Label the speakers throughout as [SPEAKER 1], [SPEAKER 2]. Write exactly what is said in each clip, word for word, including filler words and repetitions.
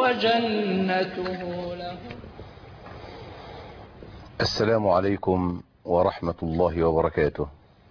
[SPEAKER 1] وجنته له.
[SPEAKER 2] السلام عليكم ورحمة الله وبركاته.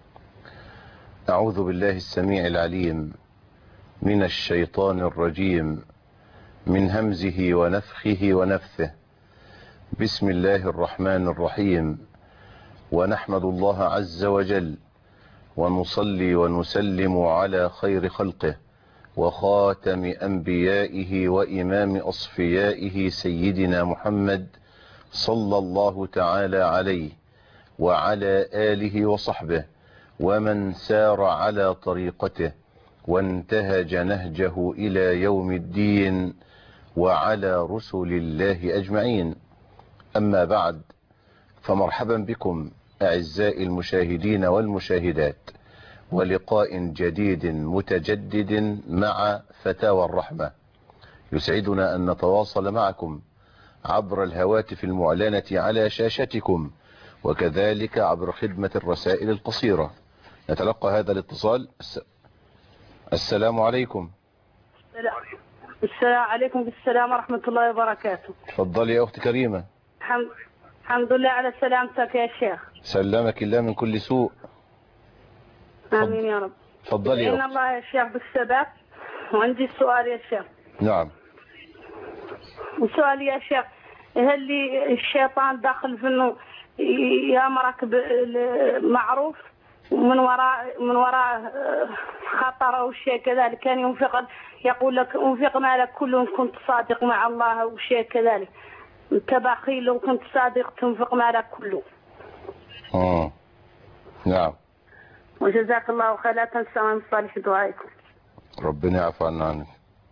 [SPEAKER 2] أعوذ بالله السميع العليم من الشيطان الرجيم من همزه ونفخه ونفثه. بسم الله الرحمن الرحيم. ونحمد الله عز وجل ونصلي ونسلم على خير خلقه وخاتم أنبيائه وإمام أصفيائه سيدنا محمد صلى الله تعالى عليه وعلى آله وصحبه ومن سار على طريقته وانتهج نهجه إلى يوم الدين وعلى رسل الله أجمعين. أما بعد، فمرحبا بكم أعزائي المشاهدين والمشاهدات، ولقاء جديد متجدد مع فتاوى الرحمة. يسعدنا أن نتواصل معكم عبر الهواتف المعلنة على شاشتكم، وكذلك عبر خدمة الرسائل القصيرة. نتلقى هذا الاتصال. السلام عليكم.
[SPEAKER 3] السلام عليكم. بالسلام ورحمة الله وبركاته.
[SPEAKER 2] تفضلي يا أختي كريمة.
[SPEAKER 3] الحمد الحمد لله على سلامتك يا شيخ.
[SPEAKER 2] سلمك الله من كل سوء.
[SPEAKER 3] آمين يا رب.
[SPEAKER 2] تفضلي يا
[SPEAKER 3] إن
[SPEAKER 2] أختي.
[SPEAKER 3] الله يا شيخ بالثبات. وعندي سؤال يا شيخ.
[SPEAKER 2] نعم.
[SPEAKER 3] السؤال يا شيخ، هل لي الشيطان داخل في انه يامرك بالمعروف من وراء من وراء خطر او شيء كذلك، كان ينفق يقول لك انفق مالك كله ان كنت صادق مع الله او شيء كذلك، انت بخيل لو كنت صادق تنفق مالك كله.
[SPEAKER 2] اه نعم.
[SPEAKER 3] وجزاك الله خير. لا تنسوا من صالح دعائكم.
[SPEAKER 2] ربنا يعفو عنا عنك.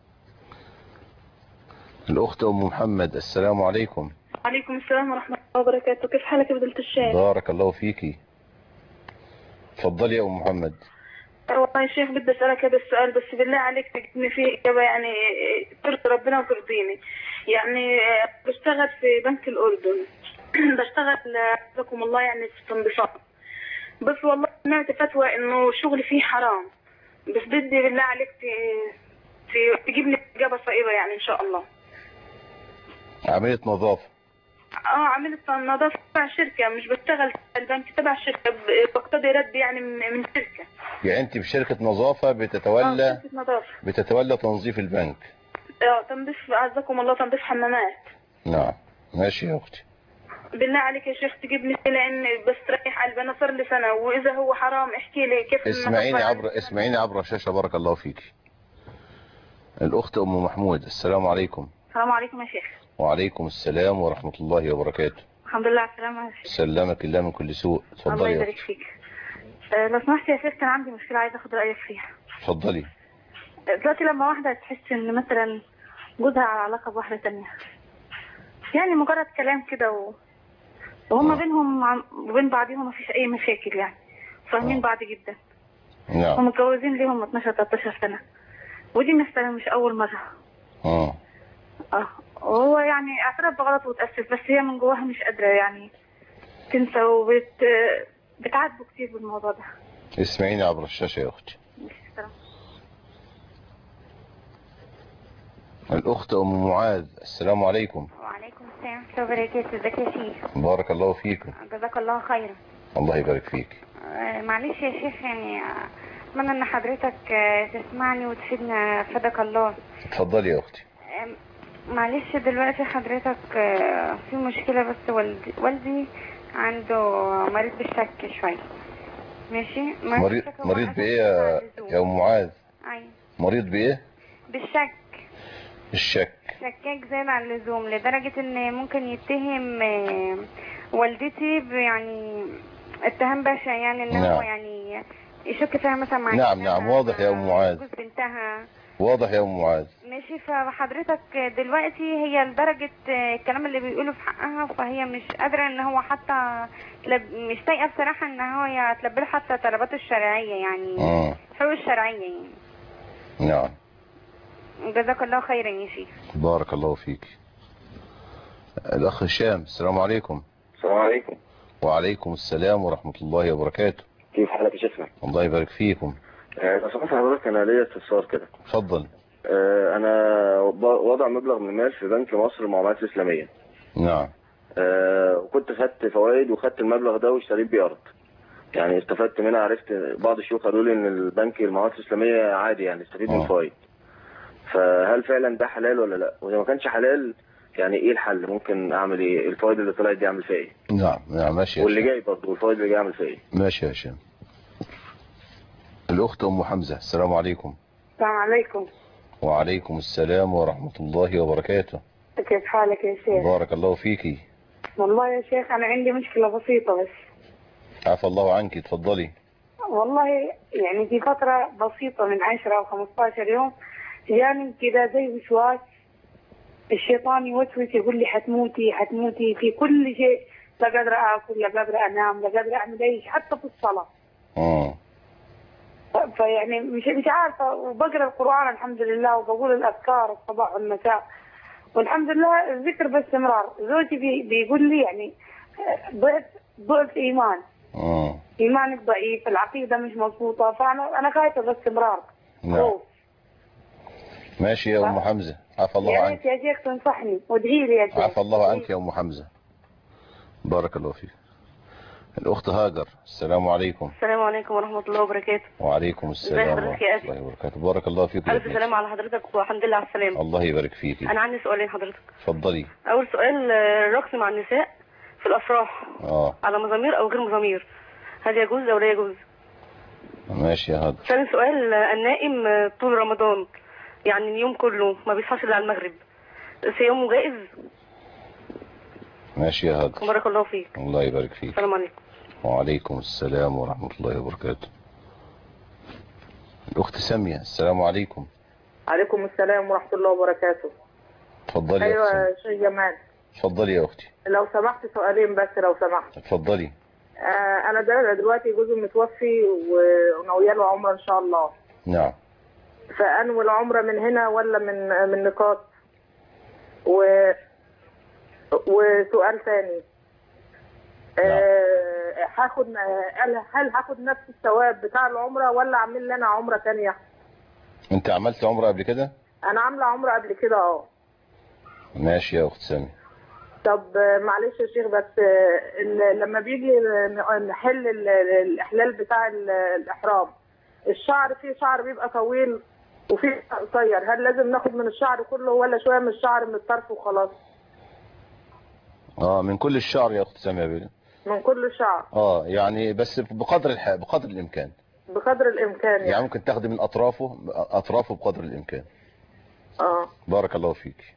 [SPEAKER 2] الأخت أم محمد. السلام عليكم.
[SPEAKER 4] وعليكم السلام ورحمة الله وبركاته. كيف حالك يا فضيلة الشيخ؟
[SPEAKER 2] بارك الله فيكي. تفضلي يا أم محمد.
[SPEAKER 4] والله يا شيخ بدي أسألك هذا السؤال، بس بالله عليك تجيبني فيه إجابة يعني ترضي ربنا وترضيني. يعني بشتغل في بنك الأردن بشتغل جزاكم الله يعني في التنظيفات، بس والله سمعت فتوى إنه شغلي فيه حرام، بس بدي بالله عليك تجيبني إجابة صائبة يعني إن شاء الله.
[SPEAKER 2] عملية نظافة.
[SPEAKER 4] اه عملت نظافة تبع شركة، مش بشتغل في البنك، تبع شركة بقتضي رد يعني من شركة.
[SPEAKER 2] يعني انت بشركة نظافة بتتولى
[SPEAKER 4] اه شركة نظافة
[SPEAKER 2] بتتولى تنظيف البنك.
[SPEAKER 4] اه تنظيف عزكم الله، تنظيف حمامات.
[SPEAKER 2] نعم ماشي يا اختي.
[SPEAKER 4] بالله عليك يا شيخ تجيبني لان بس تريح قلبي، انا صار لي سنة، واذا هو حرام احكي لي كيف.
[SPEAKER 2] اسمعيني عبر اسمعيني عبر الشاشة. بارك الله فيكي. الأخت أم محمود. السلام عليكم.
[SPEAKER 4] السلام عليكم يا شيخ.
[SPEAKER 2] وعليكم السلام ورحمة الله وبركاته.
[SPEAKER 4] الحمد لله على السلامة يا شيخ.
[SPEAKER 2] سلمك الله من كل سوء.
[SPEAKER 4] الله
[SPEAKER 2] اتفضلي يا
[SPEAKER 4] يبارك
[SPEAKER 2] اختي.
[SPEAKER 4] فيك. أه لو سمحت يا شيخ، كان عندي مشكلة عايزة اخد رأيك فيها.
[SPEAKER 2] اتفضلي.
[SPEAKER 4] دلوقتي لما واحدة تحس ان مثلا جوزها على علاقة بواحدة تانية، يعني مجرد كلام كده و... وهم بينهم عم... وبين بعضهم مفيش اي مشاكل، يعني فاهمين بعض جدا.
[SPEAKER 2] نعم.
[SPEAKER 4] ومتجوزين ليهم اتناشر تلتاشر سنة، ودي مثلا مش اول مرة.
[SPEAKER 2] اه
[SPEAKER 4] اه وهو يعني اعترف بغلط وتأسف، بس هي من جواها مش قادرة يعني تنسى، وبت بتعاتبه كتير بالموضوع ده.
[SPEAKER 2] اسمعيني عبر الشاشة يا اختي. الأخت أم معاذ. السلام عليكم.
[SPEAKER 5] وعليكم السلام ورحمة الله وبركاته. ازيك يا شيخ؟
[SPEAKER 2] بارك الله فيكم.
[SPEAKER 5] جزاك الله خيرا.
[SPEAKER 2] الله يبارك فيك.
[SPEAKER 5] آه معلش يا شيخ، يعني اتمنى ان حضرتك آه تسمعني وتفيدنا فدك الله.
[SPEAKER 2] اتفضلي يا اختي.
[SPEAKER 5] آه معلش دلوقتي حضرتك آه في مشكلة، بس والدي, والدي عنده مريض بالشك شوية. ماشي.
[SPEAKER 2] مريض مريض بايه يا يا ام معاذ؟
[SPEAKER 5] ايوه
[SPEAKER 2] مريض بايه؟
[SPEAKER 5] بالشك.
[SPEAKER 2] الشك.
[SPEAKER 5] شكاك زاد عن اللزوم لدرجة ان ممكن يتهم آه والدتي يعني اتهام بشع، يعني ان
[SPEAKER 2] نعم.
[SPEAKER 5] هو يعني يشك فيها مثلا مع
[SPEAKER 2] نعم نعم واضح يا ام معاذ.
[SPEAKER 5] جوز بنتها.
[SPEAKER 2] واضح يا ام معاذ.
[SPEAKER 5] ماشي. فحضرتك دلوقتي هي لدرجة الكلام اللي بيقوله في حقها، فهي مش قادرة ان هو حتى تلب... مش طايقة بصراحة ان هو تلبي له حتى طلباته الشرعية، يعني الحقوق الشرعية يعني.
[SPEAKER 2] نعم.
[SPEAKER 5] جزاك الله خيرا يا شيخ.
[SPEAKER 2] بارك الله فيك. الأخ هشام. السلام عليكم.
[SPEAKER 6] السلام عليكم.
[SPEAKER 2] وعليكم السلام ورحمة الله وبركاته.
[SPEAKER 6] كيف حالك يا شيخنا؟
[SPEAKER 2] الله يبارك فيكم.
[SPEAKER 6] لو سمحت حضرتك انا ليا استفسار كده.
[SPEAKER 2] اتفضل.
[SPEAKER 1] آه، انا وضع مبلغ من المال في بنك مصر المعاملات الاسلاميه.
[SPEAKER 2] نعم.
[SPEAKER 1] آه، وكنت خدت فوائد وخدت المبلغ ده واشتريت بيه ارض. يعني استفدت منها، عرفت بعض الشيوخ قالوا لي ان البنك المعاملات الاسلاميه عادي يعني استفيد من
[SPEAKER 2] اه
[SPEAKER 1] الفوائد. فهل فعلا ده حلال ولا لا؟ واذا ما كانش حلال يعني ايه الحل؟ ممكن اعمل ايه؟ الفوائد اللي طلعت دي اعمل فيها ايه؟
[SPEAKER 2] نعم نعم ماشي يا
[SPEAKER 1] واللي
[SPEAKER 2] هشام.
[SPEAKER 1] جاي برضه والفوائد اللي جاي اعمل فيها ايه؟
[SPEAKER 2] ماشي يا هشام. الأخت أم حمزة، السلام عليكم.
[SPEAKER 3] السلام عليكم.
[SPEAKER 2] وعليكم السلام ورحمة الله وبركاته.
[SPEAKER 3] كيف حالك يا شيخ؟
[SPEAKER 2] بارك الله فيكي.
[SPEAKER 3] والله يا شيخ أنا عندي مشكلة بسيطة بس.
[SPEAKER 2] عفى الله عنك، اتفضلي.
[SPEAKER 3] والله يعني في فترة بسيطة من عشرة أو خمستاشر يوم جاني كذا زي وسواس، الشيطان يوسوس يقول لي حتموتي حتموتي في كل شيء، لا قادرة آكل لا قادرة أنام لا قادرة أعمل أي شيء حتى في الصلاة.
[SPEAKER 2] اه
[SPEAKER 3] ف- فيعني مش مش عارفة، وبقرأ القرآن الحمد لله وبقول الأذكار الصباح والمساء والحمد لله الذكر باستمرار. زوجي بي بيقول لي يعني ضعف ضعف إيمان،
[SPEAKER 2] اه
[SPEAKER 3] إيمانك ضعيف، العقيدة مش مضبوطة، فأنا أنا خايفة باستمرار.
[SPEAKER 2] نعم.
[SPEAKER 3] خوف.
[SPEAKER 2] ماشي يا أم حمزة، عفى الله
[SPEAKER 3] يا
[SPEAKER 2] عنك.
[SPEAKER 3] ريت يا شيخ تنصحني وادعي لي يا شيخ.
[SPEAKER 2] عفى الله عنك يا أم حمزة، بارك الله فيك. الأخت هاجر، السلام عليكم.
[SPEAKER 6] السلام عليكم ورحمة الله وبركاته.
[SPEAKER 2] وعليكم السلام
[SPEAKER 6] ازي حضرتك يا
[SPEAKER 2] ورحمة
[SPEAKER 6] أخي؟
[SPEAKER 2] الله وبركاته. بارك الله فيك يا
[SPEAKER 6] ألف
[SPEAKER 2] ابنتي.
[SPEAKER 6] سلام على حضرتك والحمد لله على السلامة.
[SPEAKER 2] الله يبارك فيك.
[SPEAKER 6] أنا عندي سؤالين حضرتك.
[SPEAKER 2] اتفضلي.
[SPEAKER 6] أول سؤال، آه، الرقص مع النساء في الأفراح
[SPEAKER 2] اه
[SPEAKER 6] على مزامير أو غير مزامير، هل يجوز أو لا يجوز؟
[SPEAKER 2] ماشي يا هاجر.
[SPEAKER 6] ثاني سؤال، آه، النائم آه، طول رمضان يعني اليوم كله ما بيصحاش إلا على المغرب، صيامه جائز؟
[SPEAKER 2] ماشي يا هاجر.
[SPEAKER 6] بارك الله فيك.
[SPEAKER 2] الله يبارك فيك.
[SPEAKER 6] السلام عليكم.
[SPEAKER 2] وعليكم السلام ورحمة الله وبركاته. الأخت سامية، السلام عليكم.
[SPEAKER 7] عليكم السلام ورحمة الله وبركاته.
[SPEAKER 2] اتفضلي يا
[SPEAKER 7] أيوة
[SPEAKER 2] أختي.
[SPEAKER 7] يا شيخ جمال،
[SPEAKER 2] اتفضلي يا أختي.
[SPEAKER 7] لو سمحت سؤالين بس لو سمحت.
[SPEAKER 2] اتفضلي.
[SPEAKER 7] آه أنا ده دلوقتي جوزي متوفي وناوية له عمرة إن شاء الله.
[SPEAKER 2] نعم.
[SPEAKER 7] فأنوي العمرة من هنا ولا من من نقاط؟ و وسؤال ثاني، آه هاخد هل هل هاخد نفس الثواب بتاع العمرة ولا أعمل لي أنا عمرة ثانية؟
[SPEAKER 2] أنت عملت عمرة قبل كده؟
[SPEAKER 7] أنا عاملة عمرة قبل كده أه.
[SPEAKER 2] ماشي يا أخت سامية.
[SPEAKER 7] طب آه، معلش يا شيخ بس آه، ال- لما بيجي نحل ال- الإحلال بتاع ال- الإحرام، الشعر فيه شعر بيبقى طويل وفيه قصير، هل لازم ناخد من الشعر كله ولا شوية من الشعر من الطرف وخلاص؟
[SPEAKER 2] اه من كل الشعر يا أخت سامية بيه.
[SPEAKER 7] من كل شعر.
[SPEAKER 2] اه يعني بس بقدر الح... بقدر الإمكان.
[SPEAKER 7] بقدر الإمكان يعني.
[SPEAKER 2] يعني ممكن تاخدي من أطرافه أطرافه بقدر الإمكان.
[SPEAKER 7] اه.
[SPEAKER 2] بارك الله فيك.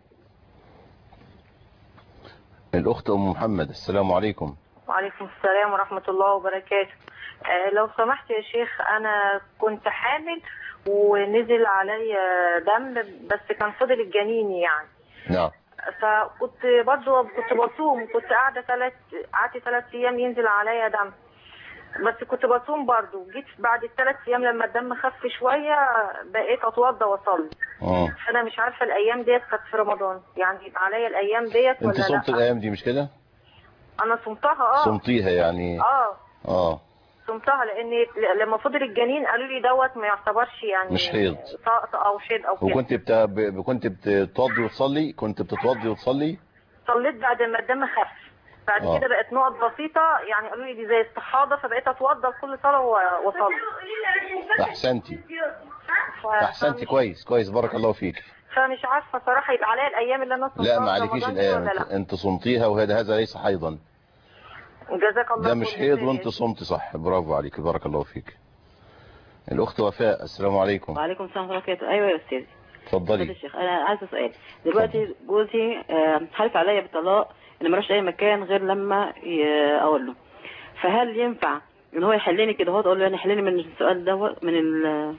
[SPEAKER 2] الأخت أم محمد، السلام عليكم.
[SPEAKER 8] وعليكم السلام ورحمة الله وبركاته. آه لو سمحت يا شيخ، أنا كنت حامل ونزل علي دم بس كان فضل الجنين يعني.
[SPEAKER 2] نعم.
[SPEAKER 8] فكنت برضو كنت بصوم، كنت قاعدة ثلاث قعدت ثلاث أيام ينزل عليا دم، بس كنت بصوم برضو. جيت بعد الثلاث أيام لما الدم خف شوية بقيت أتوضى وأصلي.
[SPEAKER 2] اه
[SPEAKER 8] أنا مش عارفة الأيام ديت كانت في رمضان يعني عليا الأيام ديت ولا
[SPEAKER 2] انت
[SPEAKER 8] لا؟
[SPEAKER 2] صمت الأيام دي مش كده؟
[SPEAKER 8] أنا صمتها اه.
[SPEAKER 2] صمتيها يعني.
[SPEAKER 8] اه
[SPEAKER 2] اه
[SPEAKER 8] صمتها لان لما فضل الجنين قالوا لي دوت ما يعتبرش يعني
[SPEAKER 2] مش حيض
[SPEAKER 8] سقط او شيد او كده.
[SPEAKER 2] وكنت بت... ب... كنت بتتوضي وتصلي؟ كنت بتتوضي وتصلي؟
[SPEAKER 8] صليت بعد ما الدم خف، بعد
[SPEAKER 2] آه.
[SPEAKER 8] كده بقت نقط بسيطه يعني قالوا لي دي زي استحاضه، فبقيت اتوضى كل صلاه و- واصلي.
[SPEAKER 2] احسنتي
[SPEAKER 8] ف...
[SPEAKER 2] احسنتي
[SPEAKER 8] فمش...
[SPEAKER 2] كويس كويس بارك الله فيك.
[SPEAKER 8] فمش عارفه صراحه يبقى عليا الايام اللي انا صمتها
[SPEAKER 2] لا ما عليكيش
[SPEAKER 8] رمضان دي
[SPEAKER 2] الايام،
[SPEAKER 8] ولا
[SPEAKER 2] انت,
[SPEAKER 8] لا؟
[SPEAKER 2] انت صمتيها وهذا هذا ليس حيضا.
[SPEAKER 8] جزاك الله
[SPEAKER 2] ده مش
[SPEAKER 8] كل
[SPEAKER 2] حيض
[SPEAKER 8] خير.
[SPEAKER 2] وانت صمت صح، برافو عليك بارك الله فيك. الاخت وفاء، السلام عليكم.
[SPEAKER 9] وعليكم السلام ورحمة الله وبركاته. ايوه يا استاذي.
[SPEAKER 2] اتفضلي.
[SPEAKER 9] يا شيخ انا عايزه سؤال دلوقتي. جوزي آه، حلف عليا بالطلاق ان مالوش اي مكان غير لما ي- اقول له، فهل ينفع ان هو يحلني كده؟ هو اقول له يعني حلني من السؤال دوت من ال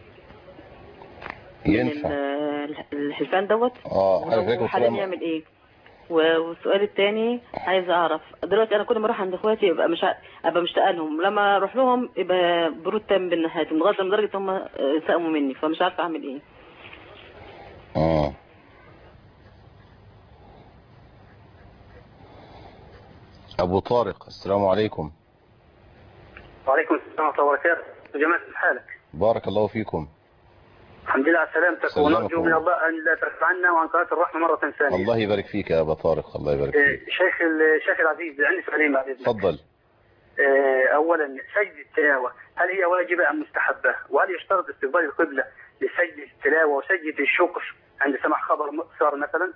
[SPEAKER 2] ينفع
[SPEAKER 9] من ال- الحلفان دوت؟
[SPEAKER 2] اه حضرتك
[SPEAKER 9] حلني
[SPEAKER 2] بتقول
[SPEAKER 9] يعمل ايه؟ و- والسؤال الثاني عايزه اعرف دلوقتي انا كل ما اروح عند اخواتي يبقى مش ع- ابقى مشتاقه لهم، لما اروح لهم يبقى برود تام بين ناحيتهم لغايه لدرجه هم سقموا مني، فمش عارفه اعمل ايه.
[SPEAKER 2] اه ابو طارق، السلام عليكم.
[SPEAKER 10] وعليكم السلام ورحمة الله وبركاته. جماعة حالك.
[SPEAKER 2] بارك الله فيكم.
[SPEAKER 10] الحمد لله على سلامتك، ونرجو من الله أن لا ترفع عنا وعن قناة الرحمة مرة ثانية.
[SPEAKER 2] الله يبارك فيك يا أبا طارق، الله يبارك فيك.
[SPEAKER 10] شيخ الشيخ العزيز، عندي سؤالين بعد إذنك.
[SPEAKER 2] تفضل.
[SPEAKER 10] أولا، سجد التلاوة هل هي واجبة أم مستحبة؟ وهل يشترط استقبال القبلة لسجد التلاوة وسجد الشكر عند سماع خبر مؤثر مثلا؟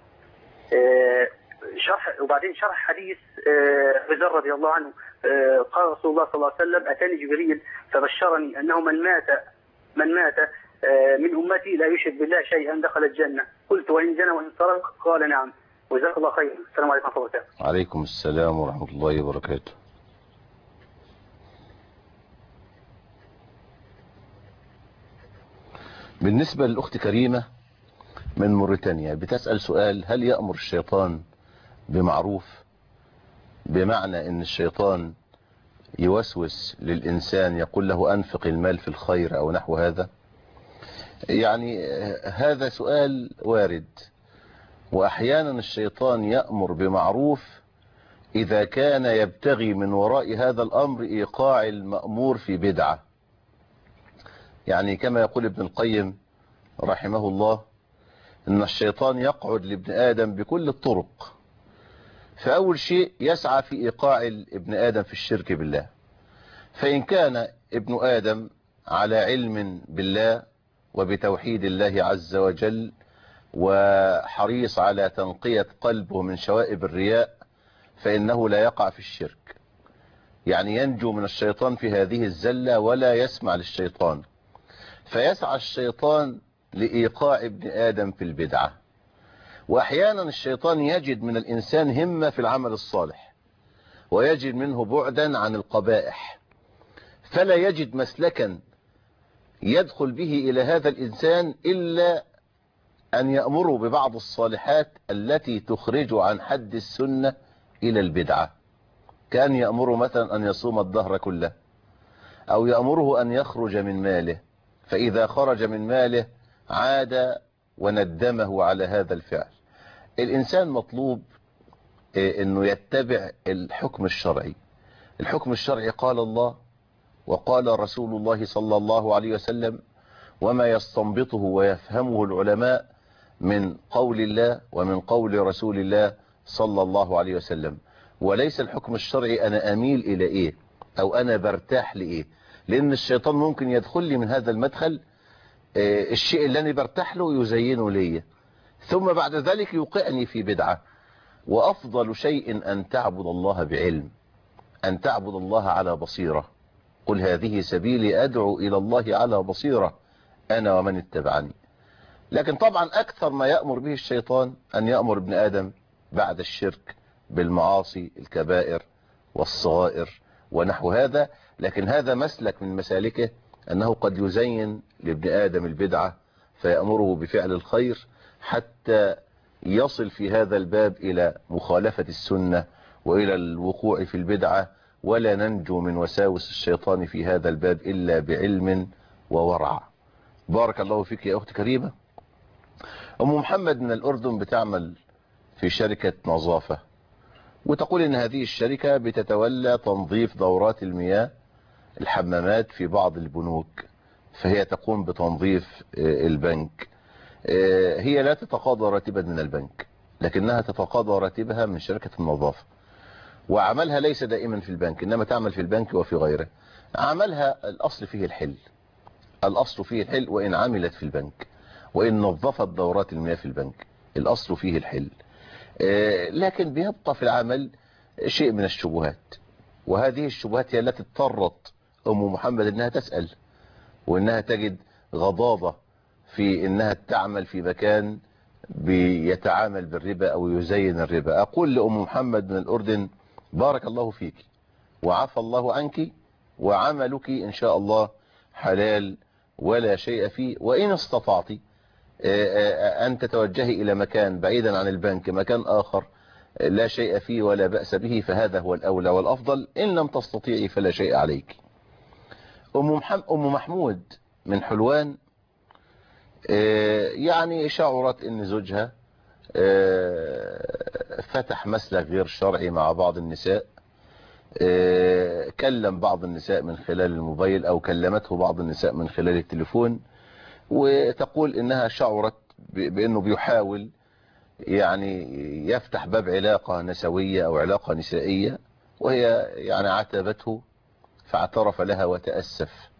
[SPEAKER 10] شرح وبعدين شرح حديث أبي ذر رضي الله عنه، قال رسول الله صلى الله عليه وسلم: أتاني جبريل فبشرني أنه من مات من مات من أمتي لا يشرك بالله شيئا دخل الجنة. قلت: وإن زنى وإن سرق؟ قال: نعم. وجزاك الله خيرا. السلام عليكم ورحمة الله وبركاته.
[SPEAKER 2] عليكم السلام ورحمة الله وبركاته. بالنسبة للأخت كريمة من موريتانيا بتسأل سؤال: هل يأمر الشيطان بمعروف؟ بمعنى ان الشيطان يوسوس للإنسان يقول له أنفق المال في الخير أو نحو هذا. يعني هذا سؤال وارد، وأحيانا الشيطان يأمر بمعروف إذا كان يبتغي من وراء هذا الأمر إيقاع المأمور في بدعة. يعني كما يقول ابن القيم رحمه الله إن الشيطان يقعد لابن آدم بكل الطرق. فأول شيء يسعى في إيقاع ابن آدم في الشرك بالله، فإن كان ابن آدم على علم بالله وبتوحيد الله عز وجل وحريص على تنقية قلبه من شوائب الرياء فإنه لا يقع في الشرك، يعني ينجو من الشيطان في هذه الزلة ولا يسمع للشيطان. فيسعى الشيطان لإيقاع ابن آدم في البدعة. وأحيانا الشيطان يجد من الإنسان همة في العمل الصالح ويجد منه بعدا عن القبائح، فلا يجد مسلكا يدخل به إلى هذا الإنسان إلا أن يأمره ببعض الصالحات التي تخرج عن حد السنة إلى البدعة، كان يأمره مثلا أن يصوم الدهر كله، أو يأمره أن يخرج من ماله، فإذا خرج من ماله عاد وندمه على هذا الفعل. الإنسان مطلوب أنه يتبع الحكم الشرعي. الحكم الشرعي قال الله وقال رسول الله صلى الله عليه وسلم، وما يستنبطه ويفهمه العلماء من قول الله ومن قول رسول الله صلى الله عليه وسلم. وليس الحكم الشرعي أنا أميل إلى إيه أو أنا برتاح لإيه، لأن الشيطان ممكن يدخل لي من هذا المدخل الشيء اللي أنا برتاح له يزينه لي، ثم بعد ذلك يوقعني في بدعة. وأفضل شيء أن تعبد الله بعلم، أن تعبد الله على بصيرة. قل هذه سبيلي أدعو إلى الله على بصيرة أنا ومن اتبعني. لكن طبعا أكثر ما يأمر به الشيطان أن يأمر ابن آدم بعد الشرك بالمعاصي الكبائر والصغائر ونحو هذا. لكن هذا مسلك من مسالكه أنه قد يزين لابن آدم البدعة فيأمره بفعل الخير حتى يصل في هذا الباب إلى مخالفة السنة وإلى الوقوع في البدعة، ولا ننجو من وساوس الشيطان في هذا الباب إلا بعلم وورع. بارك الله فيك يا أخت كريمة. أم محمد من الأردن بتعمل في شركة نظافة، وتقول إن هذه الشركة بتتولى تنظيف دورات المياه الحمامات في بعض البنوك، فهي تقوم بتنظيف البنك. هي لا تتقاضى راتبا من البنك، لكنها تتقاضى راتبها من شركة النظافة، وعملها ليس دائما في البنك إنما تعمل في البنك وفي غيره. عملها الأصل فيه الحل، الأصل فيه الحل وإن عملت في البنك، وإن نظفت دورات المياه في البنك الأصل فيه الحل. لكن بيبقى في العمل شيء من الشبهات، وهذه الشبهات هي التي اضطرت أم محمد إنها تسأل، وإنها تجد غضاضة في إنها تعمل في مكان بيتعامل بالربا أو يزين الربا. أقول لأم محمد من الأردن: بارك الله فيك وعفى الله عنك، وعملك إن شاء الله حلال ولا شيء فيه. وإن استطعت أن تتوجهي إلى مكان بعيدا عن البنك، مكان آخر لا شيء فيه ولا بأس به، فهذا هو الأولى والأفضل. إن لم تستطيعي فلا شيء عليك. أم, محمد أم محمود من حلوان يعني شعرت أن زوجها فتح مسلك غير شرعي مع بعض النساء، كلم بعض النساء من خلال الموبايل أو كلمته بعض النساء من خلال التليفون، وتقول إنها شعرت بأنه بيحاول يعني يفتح باب علاقة نسوية أو علاقة نسائية، وهي يعني عاتبته فاعترف لها وتأسف.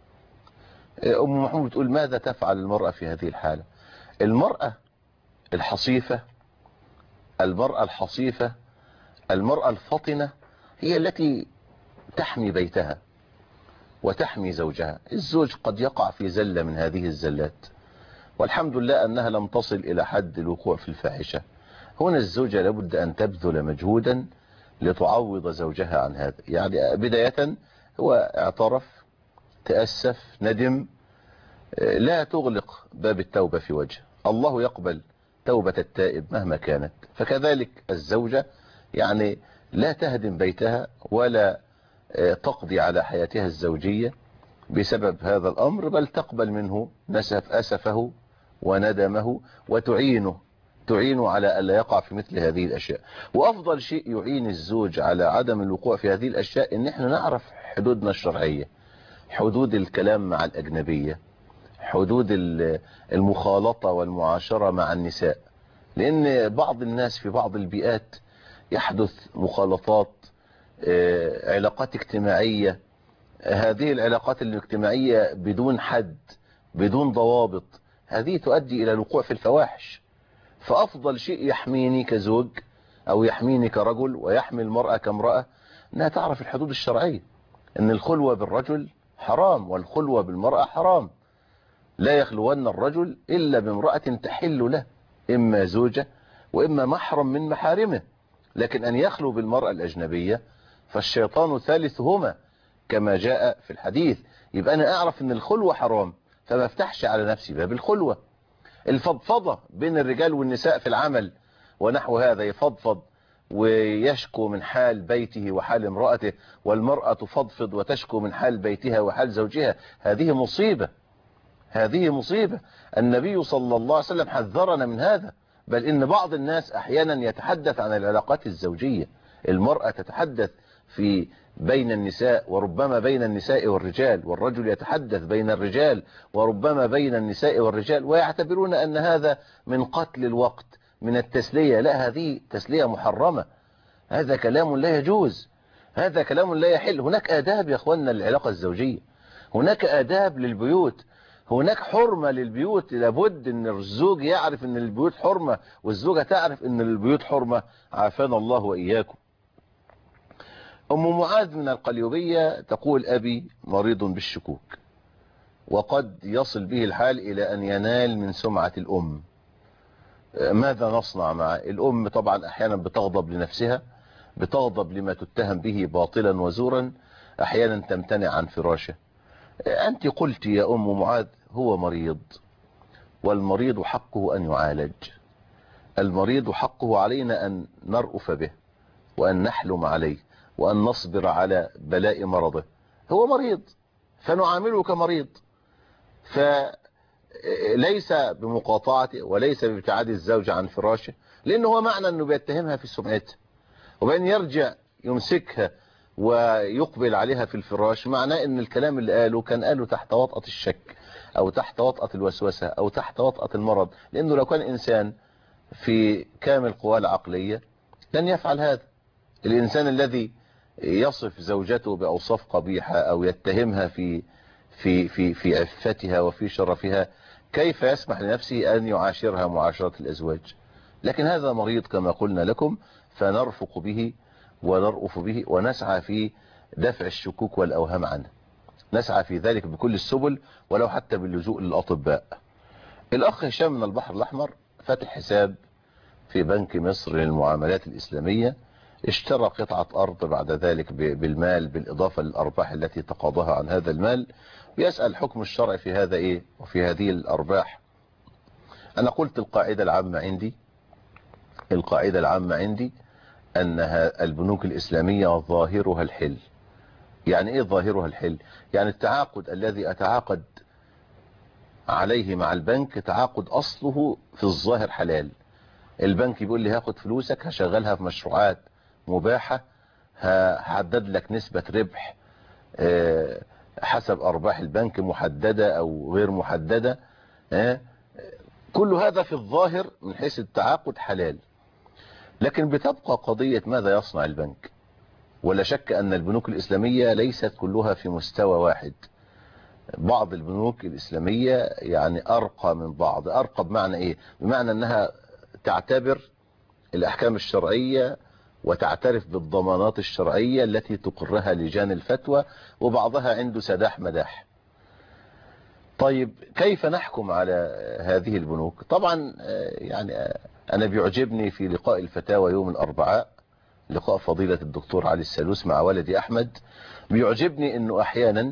[SPEAKER 2] أم محمود بتقول ماذا تفعل المرأة في هذه الحالة؟ المرأة الحصيفة المرأة الحصيفة المرأة الفطنة هي التي تحمي بيتها وتحمي زوجها. الزوج قد يقع في زلة من هذه الزلات، والحمد لله أنها لم تصل إلى حد الوقوع في الفاحشة. هنا الزوجة لابد أن تبذل مجهودا لتعوض زوجها عن هذا. يعني بداية هو اعترف، تأسف، ندم، لا تغلق باب التوبة في وجه الله، يقبل توبة التائب مهما كانت. فكذلك الزوجة يعني لا تهدم بيتها ولا تقضي على حياتها الزوجية بسبب هذا الأمر، بل تقبل منه نسف أسفه وندمه وتعينه تعينه على ألا يقع في مثل هذه الأشياء. وأفضل شيء يعين الزوج على عدم الوقوع في هذه الأشياء إن احنا نعرف حدودنا الشرعية، حدود الكلام مع الأجنبية، حدود المخالطة والمعاشرة مع النساء. لأن بعض الناس في بعض البيئات يحدث مخالطات، علاقات اجتماعية، هذه العلاقات الاجتماعية بدون حد بدون ضوابط، هذه تؤدي إلى الوقوع في الفواحش. فأفضل شيء يحميني كزوج أو يحميني كرجل ويحمي المرأة كامرأة أنها تعرف الحدود الشرعية، أن الخلوة بالرجل حرام والخلوة بالمرأة حرام. لا يخلون الرجل إلا بامرأة تحل له، إما زوجة وإما محرم من محارمه. لكن أن يخلو بالمرأة الأجنبية فالشيطان ثالثهما كما جاء في الحديث. يبقى أنا أعرف أن الخلوة حرام فما افتحش على نفسي باب الخلوة. الفضفضة بين الرجال والنساء في العمل ونحو هذا، يفضفض ويشكو من حال بيته وحال امرأته، والمرأة تفضفض وتشكو من حال بيتها وحال زوجها، هذه مصيبة، هذه مصيبة. النبي صلى الله عليه وسلم حذرنا من هذا. بل إن بعض الناس أحيانا يتحدث عن العلاقات الزوجية، المرأة تتحدث في بين النساء وربما بين النساء والرجال، والرجل يتحدث بين الرجال وربما بين النساء والرجال، ويعتبرون أن هذا من قتل الوقت، من التسلية. لا، هذه تسلية محرمة، هذا كلام لا يجوز، هذا كلام لا يحل. هناك آداب يا أخوانا للعلاقة الزوجية، هناك آداب للبيوت، هناك حرمة للبيوت. لابد أن الزوج يعرف أن البيوت حرمة والزوجة تعرف أن البيوت حرمة. عافانا الله وإياكم. أم معاذ من القليوبية تقول أبي مريض بالشكوك، وقد يصل به الحال إلى أن ينال من سمعة الأم. ماذا نصنع معه؟ الأم طبعا أحيانا بتغضب لنفسها، بتغضب لما تتهم به باطلا وزورا، أحيانا تمتنع عن فراشه. أنت قلت يا أم معاذ هو مريض، والمريض حقه أن يعالج، المريض حقه علينا أن نرأف به وأن نحلم عليه وأن نصبر على بلاء مرضه. هو مريض فنعامله كمريض، فليس بمقاطعته وليس بابتعاد الزوج عن فراشه، لأنه هو معنى أنه بيتهمها في سمعتها، وبين يرجع يمسكها ويقبل عليها في الفراش، معناه ان الكلام اللي قاله كان قاله تحت وطأة الشك او تحت وطأة الوسوسة او تحت وطأة المرض. لانه لو كان انسان في كامل قواه العقلية لن يفعل هذا. الانسان الذي يصف زوجته باوصاف قبيحة او يتهمها في في في في عفتها وفي شرفها، كيف يسمح لنفسه ان يعاشرها معاشرة الازواج؟ لكن هذا مريض كما قلنا لكم، فنرفق به ونرأف به ونسعى في دفع الشكوك والأوهام عنه، نسعى في ذلك بكل السبل ولو حتى باللجوء للأطباء. الأخ هشام من البحر الأحمر فتح حساب في بنك مصر للمعاملات الإسلامية، اشترى قطعة أرض بعد ذلك بالمال بالإضافة للأرباح التي تقاضاها عن هذا المال، ويسأل حكم الشرع في هذا إيه وفي هذه الأرباح. أنا قلت القاعدة العامة عندي القاعدة العامة عندي أنها البنوك الإسلامية ظاهرها الحل. يعني إيه ظاهرها الحل؟ يعني التعاقد الذي أتعاقد عليه مع البنك تعاقد أصله في الظاهر حلال. البنك بيقول لي هاخد فلوسك هشغلها في مشروعات مباحة، هحدد لك نسبة ربح حسب أرباح البنك محددة أو غير محددة، اه كل هذا في الظاهر من حيث التعاقد حلال، لكن بتبقى قضية ماذا يصنع البنك. ولا شك أن البنوك الإسلامية ليست كلها في مستوى واحد. بعض البنوك الإسلامية يعني أرقى من بعض. أرقى بمعنى إيه؟ بمعنى أنها تعتبر الأحكام الشرعية وتعترف بالضمانات الشرعية التي تقرها لجان الفتوى، وبعضها عنده سداح مداح. طيب كيف نحكم على هذه البنوك؟ طبعا يعني أنا بيعجبني في لقاء الفتاوى يوم الأربعاء، لقاء فضيلة الدكتور علي السلوس مع ولدي أحمد، بيعجبني أنه أحيانا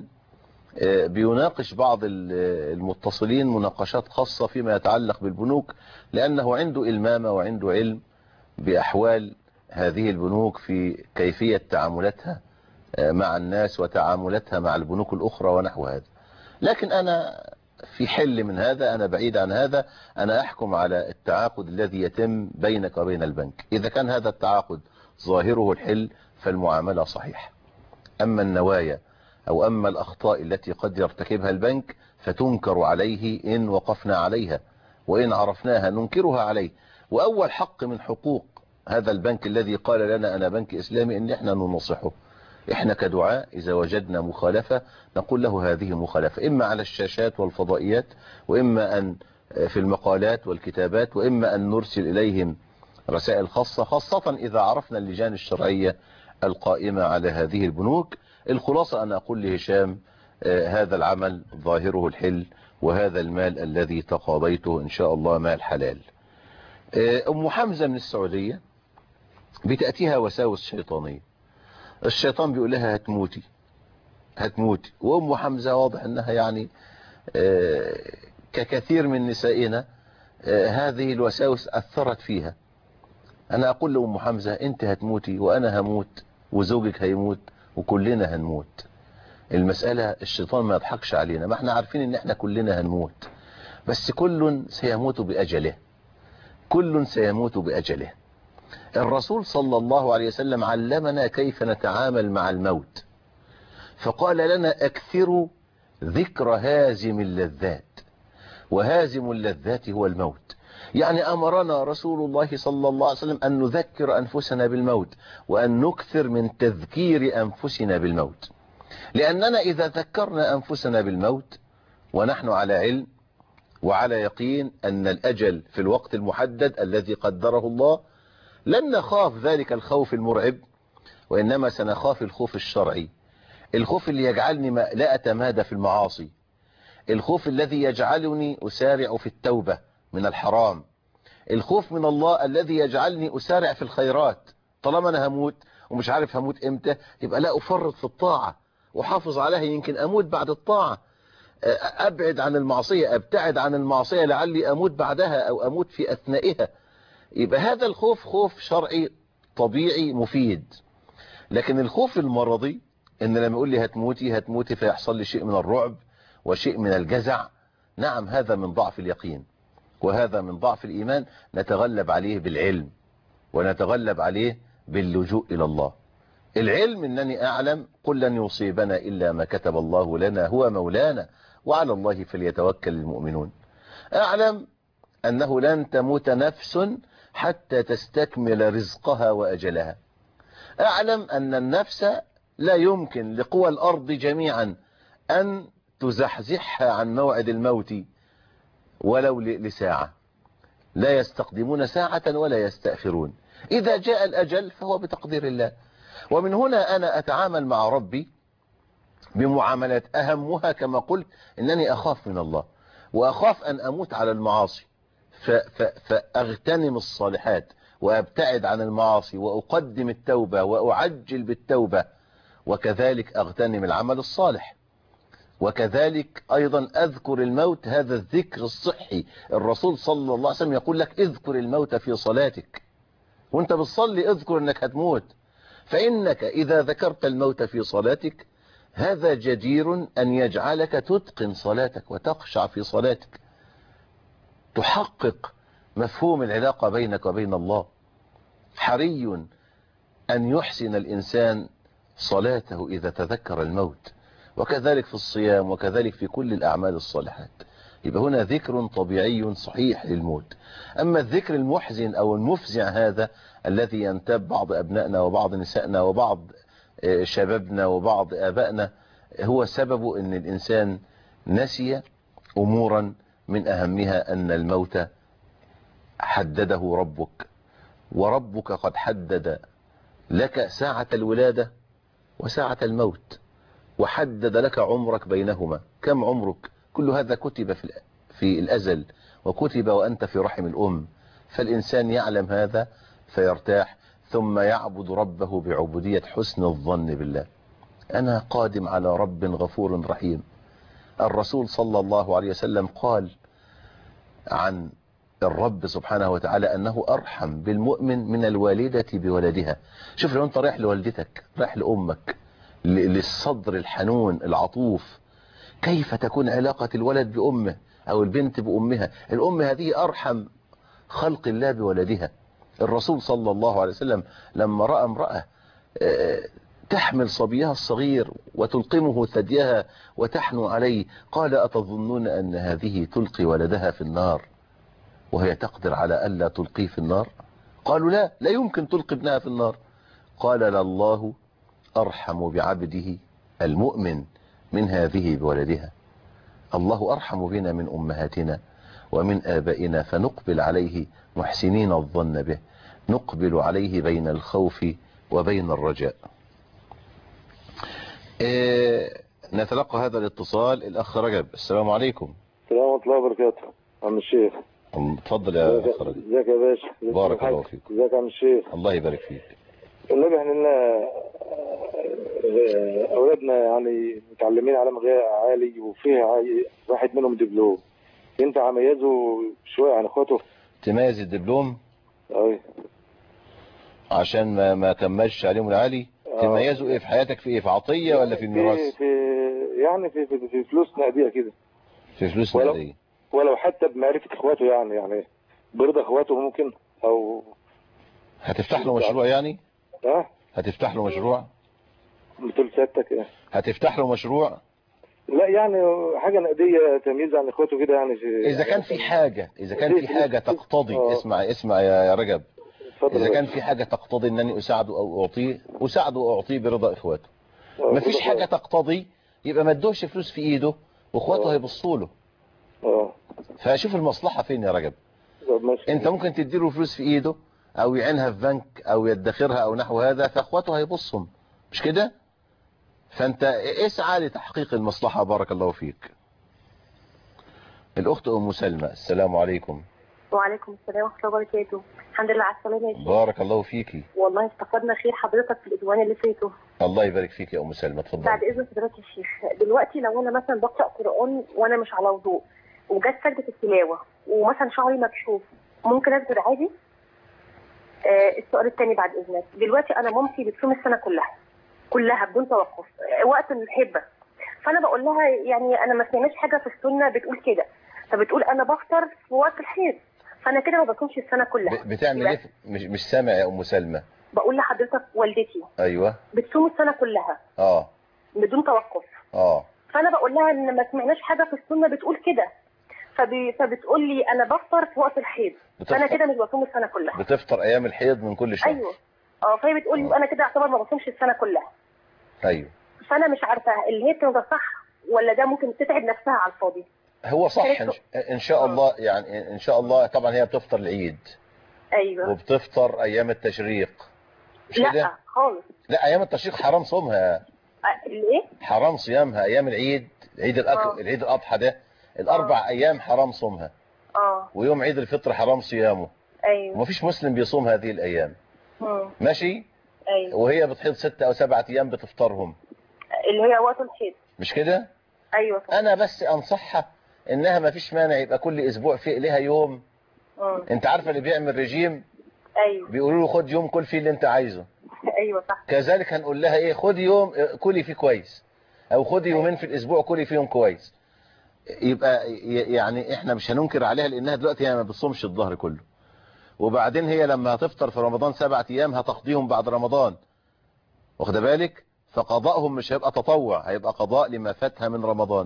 [SPEAKER 2] بيناقش بعض المتصلين مناقشات خاصة فيما يتعلق بالبنوك، لأنه عنده إلمامة وعنده علم بأحوال هذه البنوك في كيفية تعاملاتها مع الناس وتعاملاتها مع البنوك الأخرى ونحو هذا. لكن أنا في حل من هذا، أنا بعيد عن هذا، أنا أحكم على التعاقد الذي يتم بينك وبين البنك. إذا كان هذا التعاقد ظاهره الحل فالمعاملة صحيحة. أما النوايا أو أما الأخطاء التي قد يرتكبها البنك فتنكر عليه إن وقفنا عليها، وإن عرفناها ننكرها عليه. وأول حق من حقوق هذا البنك الذي قال لنا أنا بنك إسلامي إن إحنا ننصحه. إحنا كدعاء إذا وجدنا مخالفة نقول له هذه مخالفة، إما على الشاشات والفضائيات، وإما أن في المقالات والكتابات، وإما أن نرسل إليهم رسائل خاصة، خاصة إذا عرفنا اللجان الشرعية القائمة على هذه البنوك. الخلاصة أنا أقول لهشام آه هذا العمل ظاهره الحل، وهذا المال الذي تقاضيته إن شاء الله مال حلال. آه أم حمزة من السعودية بتأتيها وساوس شيطانية. الشيطان بيقول لها هتموتي هتموتي، وأم حمزة واضح أنها يعني آه ككثير من نسائنا آه هذه الوساوس أثرت فيها. أنا أقول لأم حمزة أنت هتموتي وأنا هموت وزوجك هيموت وكلنا هنموت. المسألة الشيطان ما يضحكش علينا، ما احنا عارفين ان احنا كلنا هنموت، بس كل سيموت بأجله، كل سيموت بأجله. الرسول صلى الله عليه وسلم علمنا كيف نتعامل مع الموت، فقال لنا اكثروا ذكر هازم اللذات، وهازم اللذات هو الموت. يعني أمرنا رسول الله صلى الله عليه وسلم أن نذكر أنفسنا بالموت، وأن نكثر من تذكير أنفسنا بالموت، لأننا إذا ذكرنا أنفسنا بالموت ونحن على علم وعلى يقين أن الأجل في الوقت المحدد الذي قدره الله، لن نخاف ذلك الخوف المرعب، وإنما سنخاف الخوف الشرعي، الخوف اللي يجعلني لا أتمادى في المعاصي، الخوف الذي يجعلني أسارع في التوبة من الحرام، الخوف من الله الذي يجعلني أسارع في الخيرات. طالما أنا هموت ومش عارف هموت إمتى، يبقى لا أفرط في الطاعة وحافظ عليها، يمكن أموت بعد الطاعة. أبعد عن المعصية، أبتعد عن المعصية لعلي أموت بعدها أو أموت في أثنائها. يبقى هذا الخوف خوف شرعي طبيعي مفيد. لكن الخوف المرضي إن لما يقول لي هتموتي هتموتي فيحصل لي شيء من الرعب وشيء من الجزع، نعم هذا من ضعف اليقين وهذا من ضعف الإيمان، نتغلب عليه بالعلم ونتغلب عليه باللجوء إلى الله. العلم أنني أعلم قل لن يصيبنا إلا ما كتب الله لنا هو مولانا وعلى الله فليتوكل المؤمنون. أعلم أنه لن تموت نفس حتى تستكمل رزقها وأجلها. أعلم أن النفس لا يمكن لقوى الأرض جميعا أن تزحزحها عن موعد الموت ولو لساعة، لا يستقدمون ساعة ولا يستأخرون. إذا جاء الأجل فهو بتقدير الله. ومن هنا أنا أتعامل مع ربي بمعاملات أهمها كما قلت أنني أخاف من الله، وأخاف أن أموت على المعاصي فأغتنم الصالحات وأبتعد عن المعاصي وأقدم التوبة وأعجل بالتوبة، وكذلك أغتنم العمل الصالح، وكذلك أيضا أذكر الموت، هذا الذكر الصحي. الرسول صلى الله عليه وسلم يقول لك اذكر الموت في صلاتك، وانت بتصلي اذكر انك هتموت، فإنك إذا ذكرت الموت في صلاتك هذا جدير أن يجعلك تتقن صلاتك وتخشع في صلاتك، تحقق مفهوم العلاقة بينك وبين الله. حري أن يحسن الإنسان صلاته إذا تذكر الموت، وكذلك في الصيام وكذلك في كل الأعمال الصالحات. يبقى هنا ذكر طبيعي صحيح للموت. أما الذكر المحزن أو المفزع هذا الذي ينتاب بعض أبنائنا وبعض نسائنا وبعض شبابنا وبعض آبائنا، هو سبب أن الإنسان نسي أمورا من أهمها أن الموت حدده ربك، وربك قد حدد لك ساعة الولادة وساعة الموت، وحدد لك عمرك بينهما. كم عمرك؟ كل هذا كتب في في الأزل، وكتب وأنت في رحم الأم. فالإنسان يعلم هذا فيرتاح، ثم يعبد ربه بعبودية حسن الظن بالله. أنا قادم على رب غفور رحيم. الرسول صلى الله عليه وسلم قال عن الرب سبحانه وتعالى أنه أرحم بالمؤمن من الوالدة بولدها. شوف، لو أنت رايح لوالدتك، رايح لأمك، للصدر الحنون العطوف، كيف تكون علاقة الولد بأمه أو البنت بأمها؟ الأم هذه أرحم خلق الله بولدها. الرسول صلى الله عليه وسلم لما رأى امرأة تحمل صبيها الصغير وتلقمه ثديها وتحنو عليه، قال: أتظنون أن هذه تلقي ولدها في النار وهي تقدر على ألا تلقيه في النار؟ قالوا: لا لا يمكن تلقي ابنها في النار. قال: لله أرحم بعبده المؤمن من هذه بولدها. الله أرحم بنا من أمهاتنا ومن آبائنا، فنقبل عليه محسنين الظن به، نقبل عليه بين الخوف وبين الرجاء. إيه نتلقى هذا الاتصال. الأخ رجب، السلام عليكم.
[SPEAKER 11] السلام ورحمة الله وبركاته. عم الشيخ
[SPEAKER 2] اتفضل يا أخ رجب.
[SPEAKER 11] ازيك يا باشا؟
[SPEAKER 2] بارك الله فيك.
[SPEAKER 11] ازيك يا عم الشيخ؟
[SPEAKER 2] الله يبارك فيك.
[SPEAKER 11] النبي احنا لنا أولادنا يعني متعلمين على مجال عالي، وفيها واحد منهم دبلوم. ينفع اميزه شوية عن اخواته؟
[SPEAKER 2] تميز الدبلوم؟
[SPEAKER 11] ايوه.
[SPEAKER 2] عشان ما ما كملش عليهم العالي. آه. تميزه ايه في حياتك؟ في ايه، في عطية ولا في الميراث؟
[SPEAKER 11] في, في يعني في في, في فلوس نقدية كده.
[SPEAKER 2] في فلوس
[SPEAKER 11] ولو
[SPEAKER 2] نقدية.
[SPEAKER 11] ولو حتى بمعرفة اخواته، يعني يعني برضا اخواته ممكن. او
[SPEAKER 2] هتفتح له مشروع يعني؟
[SPEAKER 11] اه
[SPEAKER 2] هتفتح له مشروع؟
[SPEAKER 11] بتقول سيادتك ايه؟
[SPEAKER 2] هتفتح له مشروع؟
[SPEAKER 11] لا يعني حاجة نقدية تمييز عن اخواته كده يعني. في
[SPEAKER 2] اذا كان في حاجة اذا كان في حاجة تقتضي أوه. اسمع اسمع يا رجب، اذا كان في حاجة تقتضي انني اساعده او اعطيه، اساعده واعطيه برضا اخواته. مفيش حاجة تقتضي، يبقى ما ادوش فلوس في ايده واخواته هيبصوا له. اه فشوف المصلحة فين يا رجب. انت ممكن تديله فلوس في ايده او يعينها في بنك او يدخرها او نحو هذا، فاخواته هيبصهم، مش كده؟ فانت اسعى لتحقيق المصلحة. بارك الله فيك. الاخت ام سلمى، السلام عليكم.
[SPEAKER 12] وعليكم السلام ورحمه الله وبركاته. الحمد لله على السلامه يا شيخ.
[SPEAKER 2] بارك الله فيكي.
[SPEAKER 12] والله افتقدنا خير حضرتك في الاسبوعين اللي فاتوا.
[SPEAKER 2] الله يبارك فيك يا ام سلمى، اتفضلي.
[SPEAKER 12] بعد اذن حضرتك يا شيخ، دلوقتي لو انا مثلا بقرا قران وانا مش على وضوء وجت سجده التلاوه ومثلا شعري مكشوف، ممكن اسجد عادي؟ آه السؤال الثاني بعد اذنك، دلوقتي انا مامتي بتصوم السنه كلها كلها بدون توقف وقت الحبه، فانا بقول لها يعني انا ما سمعتش حاجه في السنه بتقول كده، فبتقول انا بفطر في وقت الحيض، فانا كده ما بصومش السنه كلها.
[SPEAKER 2] بتعمل ايه؟ مش مش سامع يا ام سلمى.
[SPEAKER 12] بقول لحضرتك والدتي
[SPEAKER 2] ايوه
[SPEAKER 12] بتصوم السنه كلها
[SPEAKER 2] اه
[SPEAKER 12] بدون توقف
[SPEAKER 2] اه
[SPEAKER 12] فانا بقول لها ان ما سمعناش حاجه في السنه بتقول كده، فبي... فبتقول لي انا بفطر في وقت الحيض، فانا كده مش بصوم السنه كلها.
[SPEAKER 2] بتفطر ايام الحيض من كل شهر.
[SPEAKER 12] ايوه اه فهي بتقول لي انا كده اعتبر ما بصومش السنه كلها.
[SPEAKER 2] ايوه.
[SPEAKER 12] فانا مش عارفه اللي هي بتبقى صح ولا ده ممكن تتعب نفسها على الفاضي.
[SPEAKER 2] هو صح ان شاء الله، يعني ان شاء الله. طبعا هي بتفطر العيد.
[SPEAKER 12] ايوه.
[SPEAKER 2] وبتفطر ايام التشريق. مش
[SPEAKER 12] لا
[SPEAKER 2] كده؟
[SPEAKER 12] خالص.
[SPEAKER 2] لا ايام التشريق حرام صومها.
[SPEAKER 12] ليه؟
[SPEAKER 2] حرام صيامها. ايام العيد، العيد الاكبر، العيد الاضحى ده الاربع أوه. ايام حرام صومها.
[SPEAKER 12] اه
[SPEAKER 2] ويوم عيد الفطر حرام صيامه.
[SPEAKER 12] ايوه.
[SPEAKER 2] ومفيش مسلم بيصوم هذه الايام.
[SPEAKER 12] امم
[SPEAKER 2] ماشي.
[SPEAKER 12] ايوه.
[SPEAKER 2] وهي بتحيض ستة او سبعة ايام بتفطرهم،
[SPEAKER 12] اللي هي وقت الحيض.
[SPEAKER 2] مش كده؟
[SPEAKER 12] ايوه صح.
[SPEAKER 2] انا بس انصحها انها ما فيش مانع يبقى كل اسبوع في لها يوم.
[SPEAKER 12] مم.
[SPEAKER 2] انت عارفه اللي بيعمل رجيم
[SPEAKER 12] ايوه
[SPEAKER 2] بيقولوا له خد يوم كل فيه اللي انت عايزه.
[SPEAKER 12] ايوه صح.
[SPEAKER 2] كذلك هنقول لها ايه، خد يوم كلي فيه كويس، او خد يومين في الاسبوع كلي فيهم كويس. يبقى يعني احنا مش هننكر عليها لانها دلوقتي هي ما بتصومش الظهر كله، وبعدين هي لما هتفطر في رمضان سبعة ايام هتقضيهم بعد رمضان، واخد بالك؟ فقضائهم مش هيبقى تطوع، هيبقى قضاء لما فاتها من رمضان.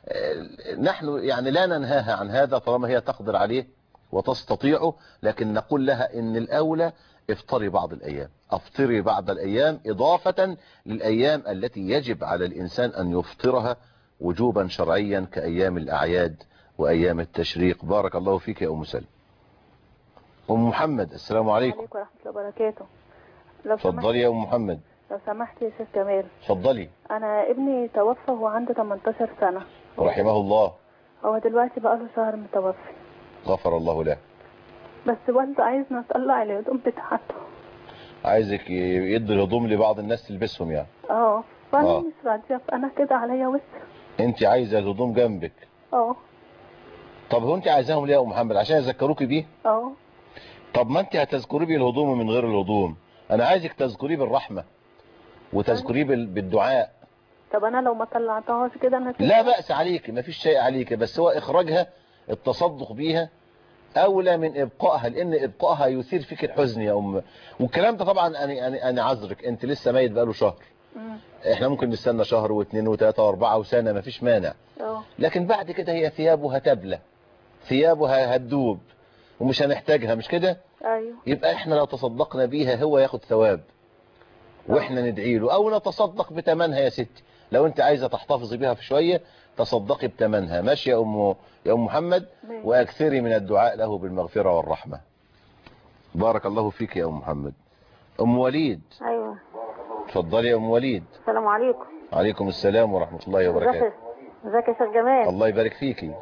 [SPEAKER 2] نحن يعني لا ننهاها عن هذا طالما هي تقدر عليه وتستطيعه، لكن نقول لها ان الاولى افطري بعض الايام، افطري بعض الايام اضافة للايام التي يجب على الانسان ان يفطرها وجوبا شرعيا كايام الاعياد وايام التشريق. بارك الله فيك يا ام سلمى. ام محمد السلام عليكم.
[SPEAKER 13] وعليكم ورحمة الله وبركاته. لو
[SPEAKER 2] اتفضلي يا ام محمد.
[SPEAKER 13] لو سمحت يا شيخ جمال.
[SPEAKER 2] اتفضلي.
[SPEAKER 13] انا ابني توفى وهو عنده تمنتاشر سنة.
[SPEAKER 2] رحمه الله.
[SPEAKER 13] هو دلوقتي بقى له شهر متوفي.
[SPEAKER 2] غفر الله له.
[SPEAKER 13] بس والده عايزنا نطلع الهدوم بتاعته.
[SPEAKER 2] عايزك يدي الهدوم لبعض الناس تلبسهم يعني.
[SPEAKER 13] اه فانا
[SPEAKER 2] آه.
[SPEAKER 13] مش راضيه، فانا كده عليا وسر.
[SPEAKER 2] انت عايزه الهدوم جنبك؟
[SPEAKER 13] اه.
[SPEAKER 2] طب هو انت عايزاهم ليه يا ام محمد؟ عشان يذكروكي بيه؟
[SPEAKER 13] اه.
[SPEAKER 2] طب ما انت هتذكريه بالهدوم ومن غير الهدوم. انا عايزك تذكريه بالرحمه وتذكريه بالدعاء.
[SPEAKER 13] طب انا لو ما طلعتهاش كده انا
[SPEAKER 2] لا بأس عليك، ما فيش شيء عليك، بس هو اخراجها التصدق بيها اولى من ابقائها، لان ابقائها يثير فيك الحزن يا ام. والكلام ده طبعا انا انا انا عذرك، انت لسه ميت بقاله شهر. مم. احنا ممكن نستنى شهر واثنين وثلاثه واربعه وسنه، ما فيش مانع. أوه. لكن بعد كده هي ثيابه هتبلى، ثيابه هتدوب ومش هنحتاجها، مش كده؟ ايوه. يبقى احنا لو تصدقنا بيها هو ياخد ثواب واحنا ندعي له، او نتصدق بثمنها يا ستي. لو انت عايزه تحتفظي بيها في شويه تصدقي بثمنها. ماشي يا ام يا ام محمد؟ واكثري من الدعاء له بالمغفره والرحمه. بارك الله فيك يا ام محمد. ام وليد.
[SPEAKER 14] ايوه.
[SPEAKER 2] اتفضلي يا ام وليد.
[SPEAKER 14] السلام عليكم.
[SPEAKER 2] وعليكم السلام ورحمه الله وبركاته.
[SPEAKER 14] ازيك يا شيخ جمال؟
[SPEAKER 2] الله يبارك فيكي.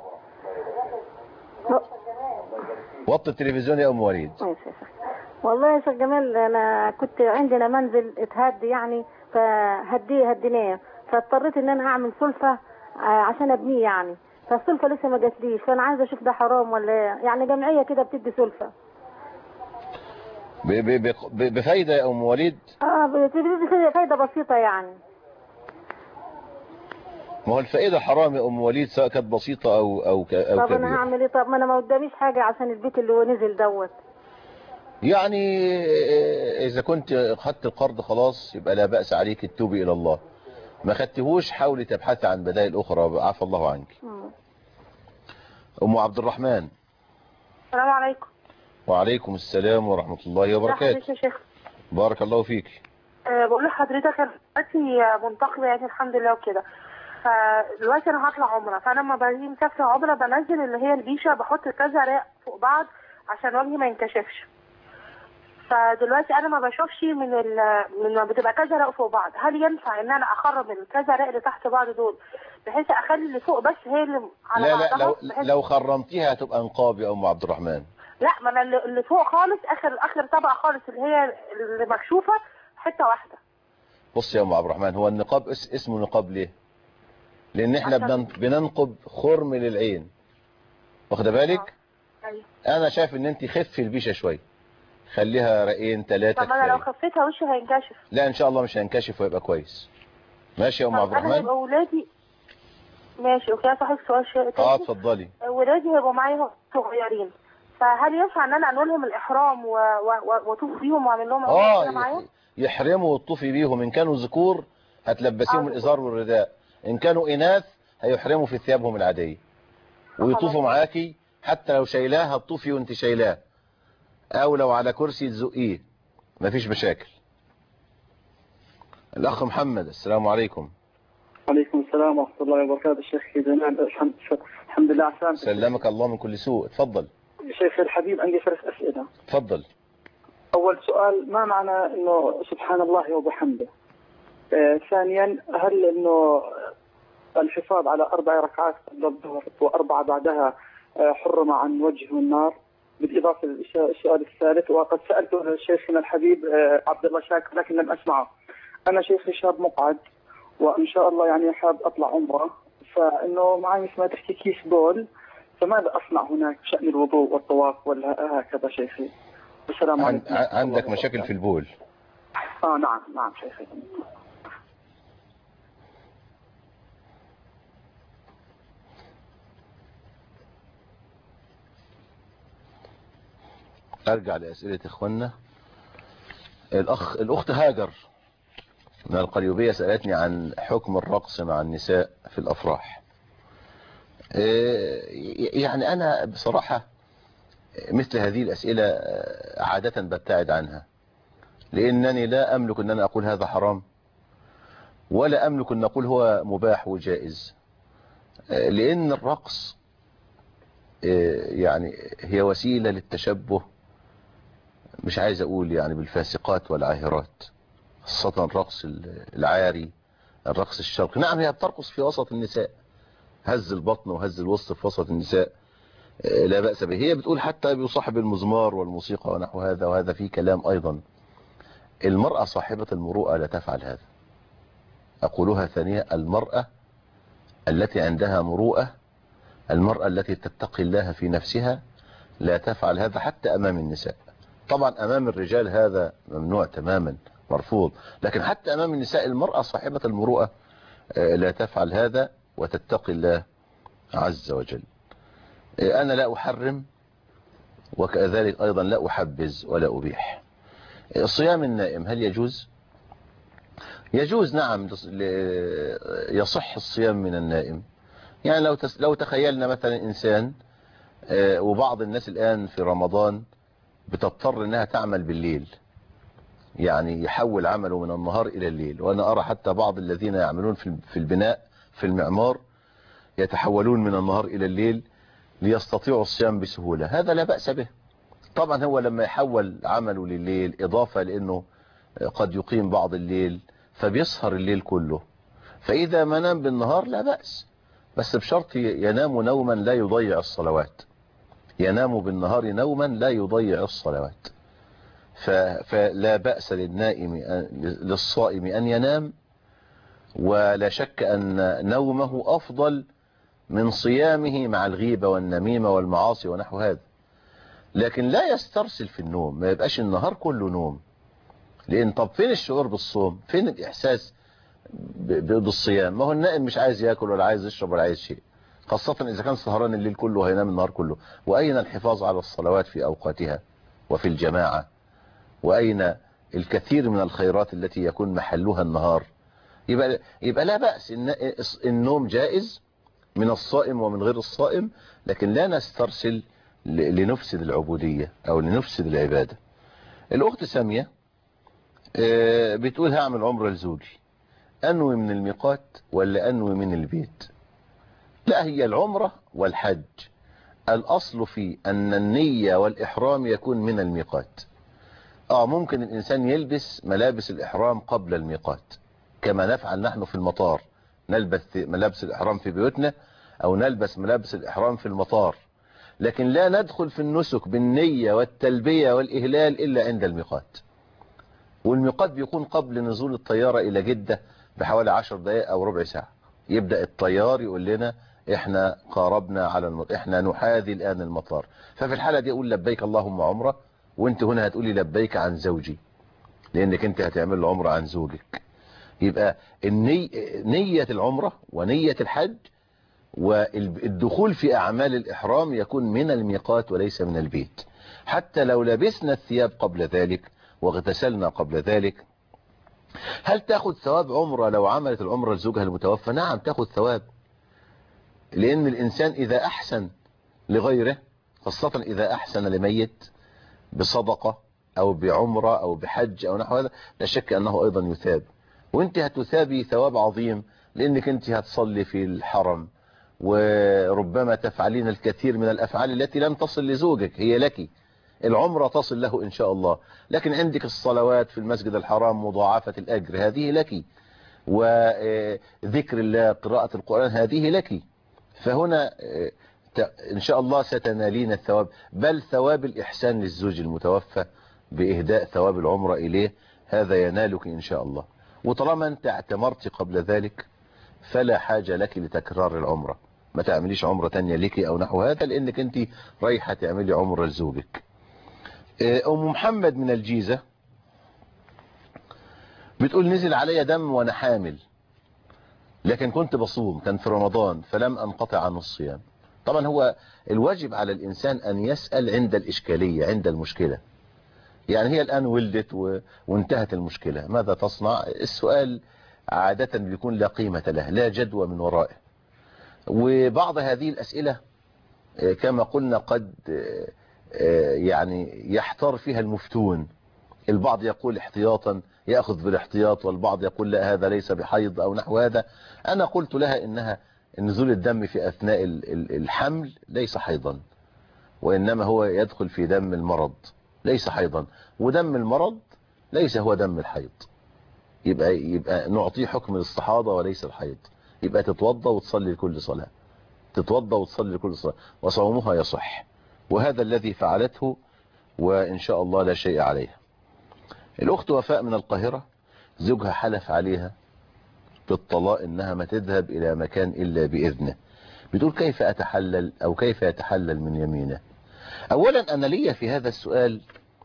[SPEAKER 2] وطي التلفزيون يا ام وليد.
[SPEAKER 14] والله يا شيخ جمال انا كنت عندنا منزل اتهد يعني، فهديه هديناه، فاضطريت ان انا اعمل سلفه عشان ابنيه يعني، فالسلفه لسه ما جاتليش، فانا عايزه اشوف ده حرام ولا يعني جمعيه كده بتدي سلفه
[SPEAKER 2] بفايده يا ام وليد؟
[SPEAKER 14] اه بتدي فايده بسيطه يعني.
[SPEAKER 2] ما هو الفائده حرام يا ام وليد سواء كانت بسيطه او او او كبيره.
[SPEAKER 14] طب انا هعمل ايه؟ طب ما انا ما قداميش حاجه عشان البيت اللي هو نزل دوت.
[SPEAKER 2] يعني اذا كنت خدت القرض خلاص يبقى لا بأس عليك، تتوبي الى الله. ما خدتهوش حاولي تبحثي عن بدائل اخرى، عفى الله عنك. ام عبد الرحمن.
[SPEAKER 15] السلام عليكم.
[SPEAKER 2] وعليكم السلام ورحمة الله وبركاته.
[SPEAKER 15] يا شيخ.
[SPEAKER 2] بارك الله فيك.
[SPEAKER 15] أه بقول لحضرتك انا دلوقتي منتقبه يعني الحمد لله وكده، فدلوقتي انا هطلع عمره، فانا لما باجي مسافره عمره بنزل اللي هي البيشه، بحط كذا رق فوق بعض عشان وجهي ما ينكشفش. فدلوقتي انا ما بشوفش من ال من ما بتبقى كذا رق فوق بعض، هل ينفع ان انا اخرب الكذا رق اللي تحت بعض دول بحيث اخلي اللي فوق بس هي اللي على
[SPEAKER 2] لا
[SPEAKER 15] بعضها؟
[SPEAKER 2] لا لو لو خرمتيها هتبقى نقاب يا ام عبد الرحمن.
[SPEAKER 15] لا ما انا اللي فوق خالص اخر اخر طبقه خالص اللي هي اللي مكشوفه حته واحده.
[SPEAKER 2] بص يا ام عبد الرحمن، هو النقاب اسمه نقاب ليه؟ لان احنا بننقب خرم للعين، واخده بالك؟
[SPEAKER 15] ايوه.
[SPEAKER 2] انا شايف ان انت خفي البيشه شويه، خليها رقين ثلاثه.
[SPEAKER 15] طب انا لو خفيتها وشي هينكشف؟
[SPEAKER 2] لا ان شاء الله مش هينكشف ويبقى كويس. ماشي يا ام عبد الرحمن؟
[SPEAKER 15] انا هيبقى ولادي ماشي اوكي. صحيح سؤال شيء تاني.
[SPEAKER 2] اه اتفضلي.
[SPEAKER 15] ولادي هيبقوا معايا صغيرين، فهل ينفع ان انا انول لهم الاحرام واطوف بيهم واعمل لهم
[SPEAKER 2] اه معايا؟ يحرموا وتطوفي بيهم. ان كانوا ذكور هتلبسيهم آه الازار والرداء، ان كانوا اناث هيحرموا في ثيابهم العاديه ويطوفوا معاكي، حتى لو شايلاه هتطوفي وانت شايلاه، او لو على كرسي تزقيه مفيش مشاكل. الاخ محمد السلام عليكم.
[SPEAKER 16] وعليكم السلام ورحمه الله وبركاته. الشيخ جمال الحمد الحمد لله على سلامتك.
[SPEAKER 2] سلمك الله من كل سوء. اتفضل
[SPEAKER 16] شيخ الحبيب. عندي ثلاث اسئله.
[SPEAKER 2] اتفضل.
[SPEAKER 16] اول سؤال، ما معنى انه سبحان الله وبحمده؟ آه ثانيا، هل انه الحفاظ على اربع ركعات قبل الظهر واربعه بعدها آه حرم عن وجه النار؟ بالاضافه للسؤال الثالث، وقد سالته شيخنا الحبيب آه عبد الله شاكر لكن لم اسمعه. انا شيخي شاب مقعد وان شاء الله يعني حاب اطلع عمره، فانه معي مثل ما تحكي كيس بول، فماذا اصنع هناك بشان الوضوء والطواف ولا هكذا شيخي؟ السلام عليكم.
[SPEAKER 2] عندك مشاكل في البول؟
[SPEAKER 16] اه نعم نعم شيخي.
[SPEAKER 2] ارجع لاسئله اخواننا. الاخ الاخت هاجر من القليوبيه سالتني عن حكم الرقص مع النساء في الافراح. يعني أنا بصراحة مثل هذه الأسئلة عادة ببتعد عنها، لأنني لا أملك أن أنا أقول هذا حرام، ولا أملك أن أقول هو مباح وجائز، لأن الرقص يعني هي وسيلة للتشبه، مش عايز أقول يعني بالفاسقات والعاهرات، خاصة الرقص العاري، الرقص الشرقي. نعم هي بترقص في وسط النساء، هز البطن وهز الوسط في وسط النساء لا بأس به. هي بتقول حتى بيصاحب المزمار والموسيقى ونحو هذا، وهذا فيه كلام أيضا. المرأة صاحبة المروءة لا تفعل هذا، أقولها ثانية، المرأة التي عندها مروءة، المرأة التي تتقي الله في نفسها لا تفعل هذا حتى أمام النساء. طبعا أمام الرجال هذا ممنوع تماما، مرفوض، لكن حتى أمام النساء المرأة صاحبة المروءة لا تفعل هذا وتتقي الله عز وجل. أنا لا أحرم وكذلك أيضا لا أحبذ ولا أبيح. صيام النائم هل يجوز؟ يجوز نعم، يصح الصيام من النائم. يعني لو لو تخيلنا مثلا إنسان، وبعض الناس الآن في رمضان بتضطر أنها تعمل بالليل، يعني يحول عمله من النهار إلى الليل، وأنا أرى حتى بعض الذين يعملون في البناء في المعمار يتحولون من النهار إلى الليل ليستطيعوا الصيام بسهولة. هذا لا بأس به. طبعا هو لما يحول عمله لليل إضافة لأنه قد يقيم بعض الليل فبيسهر الليل كله، فإذا ما نام بالنهار لا بأس، بس بشرط ينام نوما لا يضيع الصلوات، ينام بالنهار نوما لا يضيع الصلوات. فلا بأس للنائم للصائم أن ينام، ولا شك أن نومه أفضل من صيامه مع الغيبة والنميمة والمعاصي ونحو هذا. لكن لا يسترسل في النوم، ما يبقاش النهار كله نوم، لأن طب فين الشعور بالصوم؟ فين الإحساس بالصيام؟ ما هو النائم مش عايز يأكل ولا عايز يشرب ولا عايز شيء، خاصة إذا كان سهران الليل كله هينام النهار كله. وأين الحفاظ على الصلوات في أوقاتها وفي الجماعة؟ وأين الكثير من الخيرات التي يكون محلها النهار؟ يبقى, يبقى لا بأس، النوم جائز من الصائم ومن غير الصائم، لكن لا نسترسل لنفسد العبودية أو لنفسد العبادة. الأخت سامية بتقول هعمل عمرة لزوجي، أنوي من الميقات ولا أنوي من البيت؟ لا، هي العمرة والحج الأصل في أن النية والإحرام يكون من الميقات. آه ممكن الإنسان يلبس ملابس الإحرام قبل الميقات، كما نفعل نحن في المطار، نلبس ملابس الإحرام في بيوتنا أو نلبس ملابس الإحرام في المطار، لكن لا ندخل في النسك بالنية والتلبية والإهلال إلا عند الميقات. والميقات بيكون قبل نزول الطيارة إلى جدة بحوالي عشر دقائق أو ربع ساعة، يبدأ الطيار يقول لنا إحنا قاربنا على المطار، إحنا نحاذي الآن المطار. ففي الحالة دي أقول لبيك اللهم عمرة، وانت هنا هتقولي لبيك عن زوجي، لأنك انت هتعمل له عمرة عن زوجك. يبقى الني... نية العمرة ونية الحج والدخول في أعمال الإحرام يكون من الميقات وليس من البيت. حتى لو لبسنا الثياب قبل ذلك واغتسلنا قبل ذلك، هل تأخذ ثواب عمرة لو عملت العمرة لزوجها المتوفى؟ نعم تأخذ ثواب، لأن الإنسان إذا أحسن لغيره، خاصة إذا أحسن لميت بصدقة أو بعمرة أو بحج أو نحو هذا، لا شك أنه أيضا يثاب. وانت هتثابي ثواب عظيم، لأنك انت هتصلي في الحرم، وربما تفعلين الكثير من الأفعال التي لم تصل لزوجك، هي لك. العمرة تصل له إن شاء الله، لكن عندك الصلوات في المسجد الحرام مضاعفة الأجر، هذه لك، وذكر الله قراءة القرآن هذه لك. فهنا إن شاء الله ستنالين الثواب، بل ثواب الإحسان للزوج المتوفى بإهداء ثواب العمرة إليه، هذا ينالك إن شاء الله. وطالما أنت اعتمرت قبل ذلك فلا حاجة لك لتكرار العمرة، ما تعمليش عمرة تانية لك أو نحو هذا، لأنك أنت رايحة تعملي عمرة لزوجك. أم محمد من الجيزة بتقول نزل علي دم وأنا حامل، لكن كنت بصوم، كان في رمضان، فلم أنقطع عن الصيام. طبعا هو الواجب على الإنسان أن يسأل عند الإشكالية، عند المشكلة. يعني هي الآن ولدت و... وانتهت المشكلة، ماذا تصنع؟ السؤال عادة بيكون لا قيمة له، لا جدوى من ورائه. وبعض هذه الأسئلة كما قلنا قد يعني يحتار فيها المفتون. البعض يقول احتياطا يأخذ بالاحتياط، والبعض يقول لا هذا ليس بحيض أو نحو هذا. أنا قلت لها إنها نزول الدم في أثناء الحمل ليس حيضا، وإنما هو يدخل في دم المرض ليس حيضا، ودم المرض ليس هو دم الحيض. يبقى يبقى نعطيه حكم الاستحاضة وليس الحيض. يبقى تتوضى وتصلي لكل صلاة، تتوضى وتصلي لكل صلاة، وصومها يصح. وهذا الذي فعلته، وإن شاء الله لا شيء عليها. الأخت وفاء من القاهرة، زوجها حلف عليها بالطلاق إنها ما تذهب إلى مكان إلا بإذنه. بتقول كيف أتحلل أو كيف يتحلل من يمينه؟ أولا أنا لي في هذا السؤال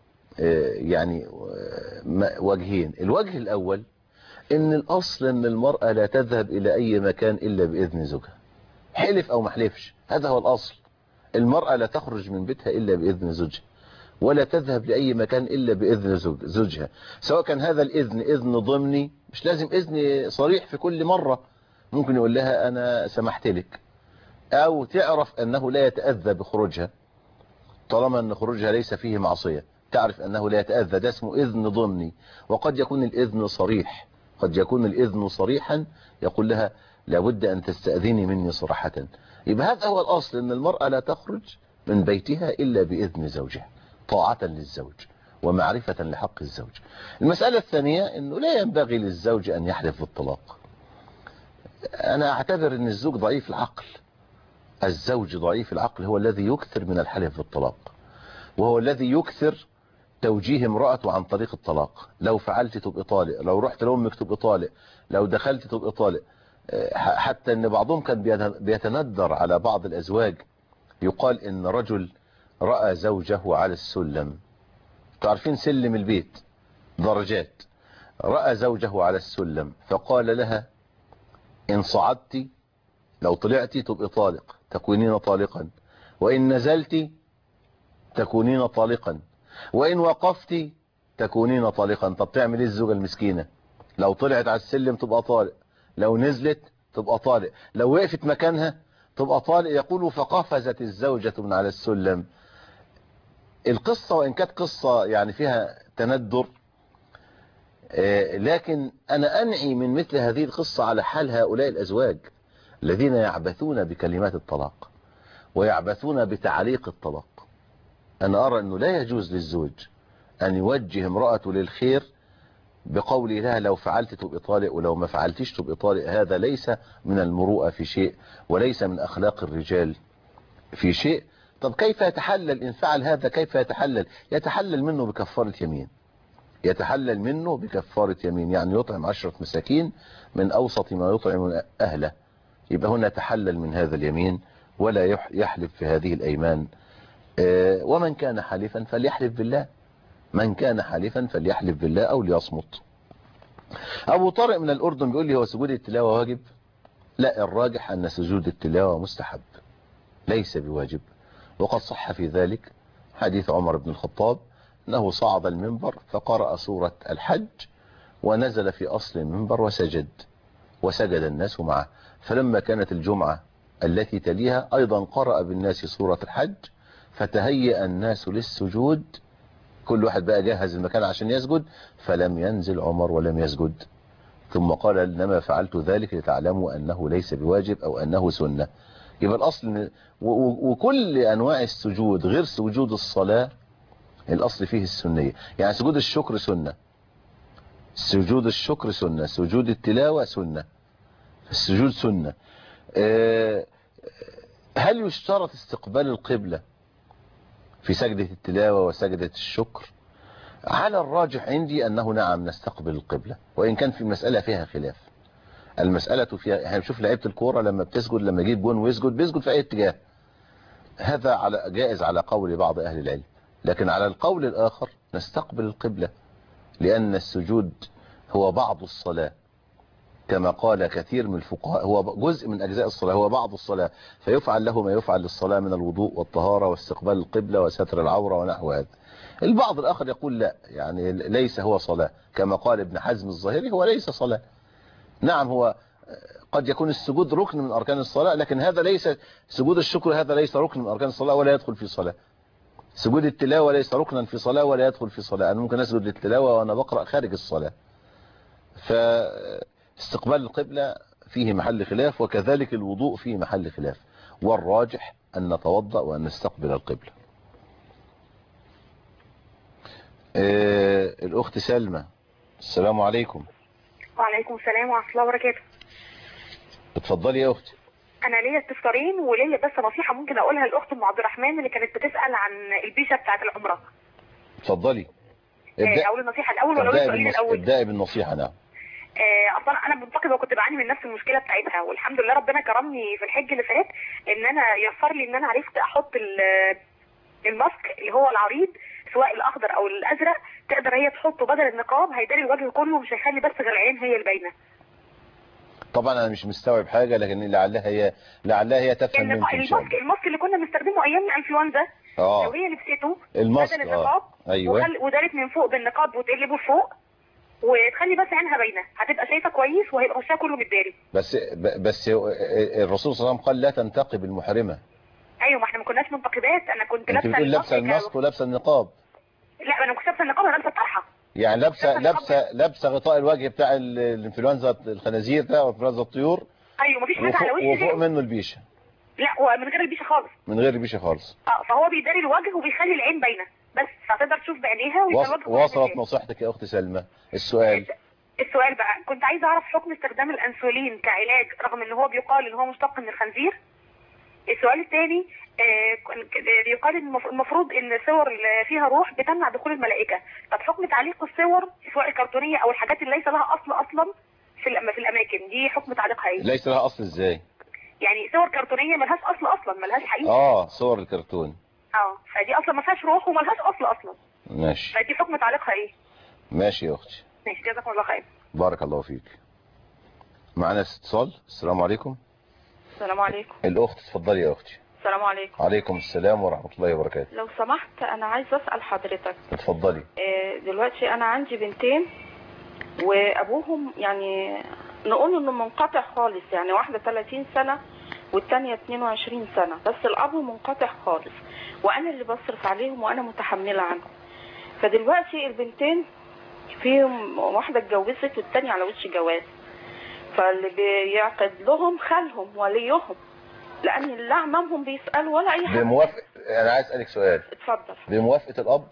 [SPEAKER 2] يعني وجهين. الوجه الأول إن الأصل إن المرأة لا تذهب إلى أي مكان إلا بإذن زوجها، حلف أو محلفش، هذا هو الأصل. المرأة لا تخرج من بيتها إلا بإذن زوجها، ولا تذهب لأي مكان إلا بإذن زوج زوجها، سواء كان هذا الإذن إذن ضمني، مش لازم إذن صريح في كل مرة، ممكن يقول لها أنا سمحت لك، أو تعرف أنه لا يتأذى بخروجها طالما أن خروجها ليس فيه معصية، تعرف أنه لا يتأذى، ده اسمه إذن ضمني. وقد يكون الإذن صريح، قد يكون الإذن صريحا، يقول لها لابد أن تستأذني مني صراحة. يبقى هذا هو الأصل، أن المرأة لا تخرج من بيتها إلا بإذن زوجها، طاعة للزوج ومعرفة لحق الزوج. المسألة الثانية أنه لا ينبغي للزوج أن يحلف بالطلاق. أنا أعتبر أن الزوج ضعيف العقل، الزوج ضعيف العقل هو الذي يكثر من الحلف بالطلاق، وهو الذي يكثر توجيه امرأته عن طريق الطلاق. لو فعلت تبقى طالق، لو رحت لأمك تبقى طالق، لو دخلت تبقى طالق. حتى أن بعضهم كان بيتندر على بعض الأزواج، يقال أن رجل رأى زوجه على السلم، تعرفين سلم البيت درجات، رأى زوجه على السلم فقال لها إن صعدت، لو طلعتي تبقى طالق تكونين طالقا، وإن نزلت تكونين طالقا، وإن وقفت تكونين طالقا. طب تعمل ايه الزوجة المسكينة؟ لو طلعت على السلم تبقى طالق، لو نزلت تبقى طالق، لو وقفت مكانها تبقى طالق. يقول فقفزت الزوجة من على السلم. القصة وإن كانت قصة يعني فيها تندر، لكن أنا أنعي من مثل هذه القصة على حال هؤلاء الأزواج الذين يعبثون بكلمات الطلاق ويعبثون بتعليق الطلاق. أنا أرى أنه لا يجوز للزوج أن يوجه امرأته للخير بقوله لها لو فعلت تبقى طالق ولو ما فعلتش تبقى طالق. هذا ليس من المروءة في شيء، وليس من أخلاق الرجال في شيء. طب كيف يتحلل إن فعل هذا؟ كيف يتحلل؟ يتحلل منه بكفارة يمين، يتحلل منه بكفارة يمين، يعني يطعم عشرة مساكين من أوسط ما يطعم أهله. يبقى هنا يتحلل من هذا اليمين ولا يحلف في هذه الأيمان. ومن كان حالفا فليحلف بالله، من كان حالفا فليحلف بالله أو ليصمت. أبو طارق من الأردن بيقول لي هو سجود التلاوة واجب؟ لا، الراجح أن سجود التلاوة مستحب ليس بواجب. وقد صح في ذلك حديث عمر بن الخطاب أنه صعد المنبر فقرأ سورة الحج ونزل في أصل المنبر وسجد، وسجد الناس معه. فلما كانت الجمعة التي تليها أيضا قرأ بالناس سورة الحج، فتهيأ الناس للسجود، كل واحد بقى جهز المكان عشان يسجد، فلم ينزل عمر ولم يسجد. ثم قال إنما فعلت ذلك لتعلموا أنه ليس بواجب أو أنه سنة. يبقى الأصل، وكل أنواع السجود غير سجود الصلاة الأصل فيه السنية. يعني سجود الشكر سنة، سجود الشكر سنة، سجود التلاوة سنة، السجود سنة. هل يشترط استقبال القبلة في سجدة التلاوة وسجدة الشكر؟ على الراجح عندي أنه نعم نستقبل القبلة، وإن كان في المسألة فيها خلاف. المسألة فيها، هنشوف لعيبة الكورة لما بتسجد، لما يجيب جون ويسجد بيسجد في أي اتجاه، هذا على جائز على قول بعض أهل العلم. لكن على القول الآخر نستقبل القبلة، لأن السجود هو بعض الصلاة كما قال كثير من الفقهاء، هو جزء من أجزاء الصلاة، هو بعض الصلاة، فيفعل له ما يفعل للصلاة من الوضوء والطهارة واستقبال القبلة وستر العورة ونحو هذا. البعض الآخر يقول لا، يعني ليس هو صلاة، كما قال ابن حزم الظاهري هو ليس صلاة. نعم هو قد يكون السجود ركن من أركان الصلاة، لكن هذا ليس سجود الشكر، هذا ليس ركن من أركان الصلاة ولا يدخل في صلاة. سجود التلاوة ليس ركنا في صلاة ولا يدخل في صلاة. أنا ممكن أسجد للتلاوة وأنا بقرأ خارج الصلاة. فاستقبال القبلة فيه محل خلاف، وكذلك الوضوء فيه محل خلاف، والراجح أن نتوضأ وأن نستقبل القبلة. آه الأخت سلمى، السلام عليكم.
[SPEAKER 17] وعليكم السلام ورحمة الله وبركاته.
[SPEAKER 2] اتفضلي يا أختي.
[SPEAKER 17] أنا ليا استفسارين وليا بس نصيحة ممكن أقولها لأخت أم عبد الرحمن اللي كانت بتسأل عن البيشة بتاعة العمرة.
[SPEAKER 2] اتفضلي.
[SPEAKER 17] ابدأ. أقول النصيحة الأول ولا أقول السؤالين الأول؟
[SPEAKER 2] ابدأي بالنصيحة. نعم.
[SPEAKER 17] اصلا انا منتقبه وكنت بعاني من نفس المشكله بتاعتها، والحمد لله ربنا كرمني في الحج اللي فات ان انا يسر لي ان انا عرفت احط الماسك اللي هو العريض سواء الاخضر او الازرق، تقدر هي تحطه بدل النقاب، هيداري الوجه كله، مش هيخلي بس غير العين هي اللي باينه.
[SPEAKER 2] طبعا انا مش مستوعب حاجه، لكن لعلها هي لعلها هي تفهم منك ان شاء الله.
[SPEAKER 17] الماسك الماسك اللي كنا بنستخدمه ايام الانفلونزا،
[SPEAKER 2] اه
[SPEAKER 17] لو هي لبسته
[SPEAKER 2] الماسك
[SPEAKER 17] بدل النقاب
[SPEAKER 2] اه ايوه
[SPEAKER 17] ودارت من فوق بالنقاب وتقلبه لفوق وتخلي بس عينها باينه، هتبقى شايفه كويس وهيبقى وشها كله متداري.
[SPEAKER 2] بس بس الرسول صلى الله عليه وسلم قال لا تنتقب المحرمه.
[SPEAKER 17] ايوه، ما احنا ما كناش منتقبات، انا كنت
[SPEAKER 2] لابسه الماسك. لابسه الماسك ولابسه النقاب.
[SPEAKER 17] لا انا كنت لابسه النقاب، انا لابسه الطرحه.
[SPEAKER 2] يعني لابسه لابسه لابسه غطاء الوجه بتاع الانفلونزا الخنازير ده وانفلونزا الطيور.
[SPEAKER 17] ايوه، مفيش حاجه على وشي
[SPEAKER 2] وفوق منه البيشه.
[SPEAKER 17] لا ومن غير البيشه خالص.
[SPEAKER 2] من غير البيشه خالص.
[SPEAKER 17] اه فهو بيداري الوجه وبيخلي العين باينه بس، فتقدر تشوف بعينيها ويبقى الوجه.
[SPEAKER 2] وصلت نصيحتك يا اخت سلمى. السؤال
[SPEAKER 17] السؤال بقى، كنت عايزه اعرف حكم استخدام الانسولين كعلاج رغم ان هو بيقال ان هو مشتق من الخنزير. السؤال الثاني، آه يقال ان المفروض ان الصور اللي فيها روح بتمنع دخول الملائكه، طب حكم تعليق الصور سواء الكرتونيه او الحاجات اللي ليس لها اصل اصلا في في الاماكن دي، حكم تعليقها ايه؟
[SPEAKER 2] ليس لها اصل ازاي؟
[SPEAKER 17] يعني صور كرتونيه ملهاش اصل اصلا، ملهاش حقيقه.
[SPEAKER 2] اه صور الكرتون
[SPEAKER 17] اه فدي اصلا ما فيهاش روح وملهاش اصل اصلا.
[SPEAKER 2] ماشي.
[SPEAKER 17] فدي حكم تعليقها ايه؟
[SPEAKER 2] ماشي يا اختي.
[SPEAKER 17] ماشي، جزاكم الله خير.
[SPEAKER 2] بارك الله فيك. معنا اتصال. السلام عليكم.
[SPEAKER 18] السلام عليكم.
[SPEAKER 2] الاخت اتفضلي يا اختي.
[SPEAKER 18] السلام عليكم.
[SPEAKER 2] عليكم السلام ورحمه الله وبركاته.
[SPEAKER 18] لو سمحت انا عايزه اسال حضرتك.
[SPEAKER 2] اتفضلي.
[SPEAKER 18] دلوقتي انا عندي بنتين وابوهم يعني نقول انه منقطع خالص، يعني واحده ثلاثين سنه والثانيه اثنين وعشرين سنه، بس الاب منقطع خالص وانا اللي بصرف عليهم وانا متحمله عنهم. فدلوقتي البنتين فيهم واحده اتجوزت والثانيه على وش جواز، فاللي بيعقد لهم خالهم وليهم، لان اللي عمامهم بيسالوا ولا اي حاجه.
[SPEAKER 2] بموافقه. انا عايز اسالك سؤال.
[SPEAKER 18] اتفضل.
[SPEAKER 2] بموافقه الاب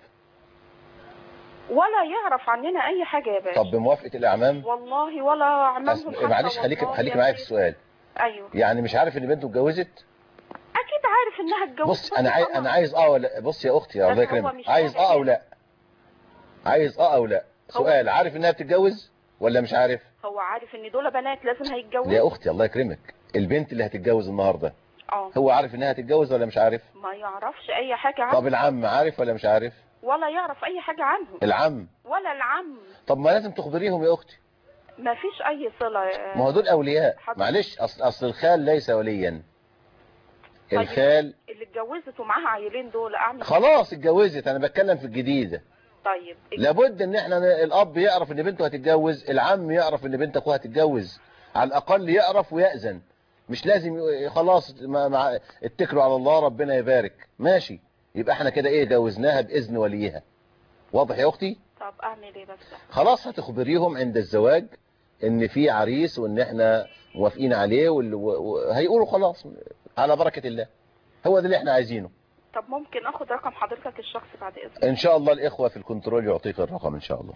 [SPEAKER 18] ولا يعرف عننا اي حاجه يا باشا؟
[SPEAKER 2] طب بموافقه الاعمام؟
[SPEAKER 18] والله ولا عمامهم.
[SPEAKER 2] معلش خليك خليك معايا في السؤال.
[SPEAKER 18] ايوه.
[SPEAKER 2] يعني مش عارف ان بنته اتجوزت؟
[SPEAKER 18] اكيد عارف انها اتجوزت.
[SPEAKER 2] بص انا عايز انا عايز اه ولا بص يا اختي يا الله يكرمك، عايز اه او لا؟ عايز اه او لا؟ سؤال، عارف انها بتتجوز ولا مش عارف؟
[SPEAKER 18] هو عارف ان دول بنات لازم هيتجوزوا.
[SPEAKER 2] يا اختي الله يكرمك، البنت اللي هتتجوز النهارده
[SPEAKER 18] اه
[SPEAKER 2] هو عارف انها هتتجوز ولا مش عارف؟
[SPEAKER 18] ما يعرفش اي حاجه عنه.
[SPEAKER 2] طب العم عارف ولا مش عارف؟
[SPEAKER 18] ولا يعرف اي حاجه عنه.
[SPEAKER 2] العم
[SPEAKER 18] ولا العم.
[SPEAKER 2] طب ما لازم تخبريهم يا اختي.
[SPEAKER 18] ما فيش اي صله.
[SPEAKER 2] ما هو دول اولياء. معلش اصل اصل الخال ليس وليا. طيب الخال
[SPEAKER 18] اللي اتجوزت ومعاها عيلين دول اعمل
[SPEAKER 2] خلاص اتجوزت، انا بتكلم في الجديده.
[SPEAKER 18] طيب
[SPEAKER 2] لابد ان احنا الاب يعرف ان بنته هتتجوز، العم يعرف ان بنت اخوها هتتجوز، على الاقل يعرف ويأذن، مش لازم خلاص مع اتكلوا على الله ربنا يبارك ماشي، يبقى احنا كده ايه جوزناها باذن وليها. واضح يا اختي؟
[SPEAKER 18] طب اعمل ايه بس؟
[SPEAKER 2] خلاص هتخبريهم عند الزواج ان في عريس وان احنا موافقين عليه وهيقولوا خلاص على بركه الله، هو ده اللي احنا عايزينه.
[SPEAKER 18] طب ممكن اخد رقم حضرتك الشخصي بعد اذنك؟
[SPEAKER 2] ان شاء الله الاخوه في الكنترول يعطيك الرقم ان شاء الله.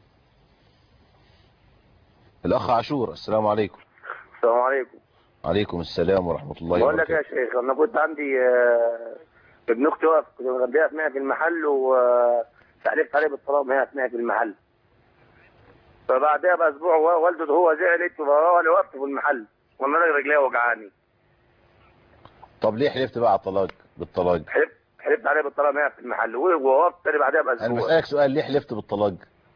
[SPEAKER 2] الاخ عاشور، السلام عليكم.
[SPEAKER 19] السلام عليكم.
[SPEAKER 2] عليكم السلام ورحمه الله وبركاته.
[SPEAKER 19] بقول لك يا شيخ، انا كنت عندي ابن اختي واقف، كنت مغديها معايا في المحل وتعليقت عليه بالطلاق معايا في المحل، فبعدها باسبوع والدته هو زعلت وانا وقفت في المحل وانا رجلي وجعاني.
[SPEAKER 2] طب ليه حلفت بقى على الطلاق بالطلاق؟
[SPEAKER 19] حلفت حلفت عليه بالطلاق معايا في المحل ووقفت تاني بعدها باسبوع.
[SPEAKER 2] انا بسالك سؤال، ليه حلفت بالطلاق؟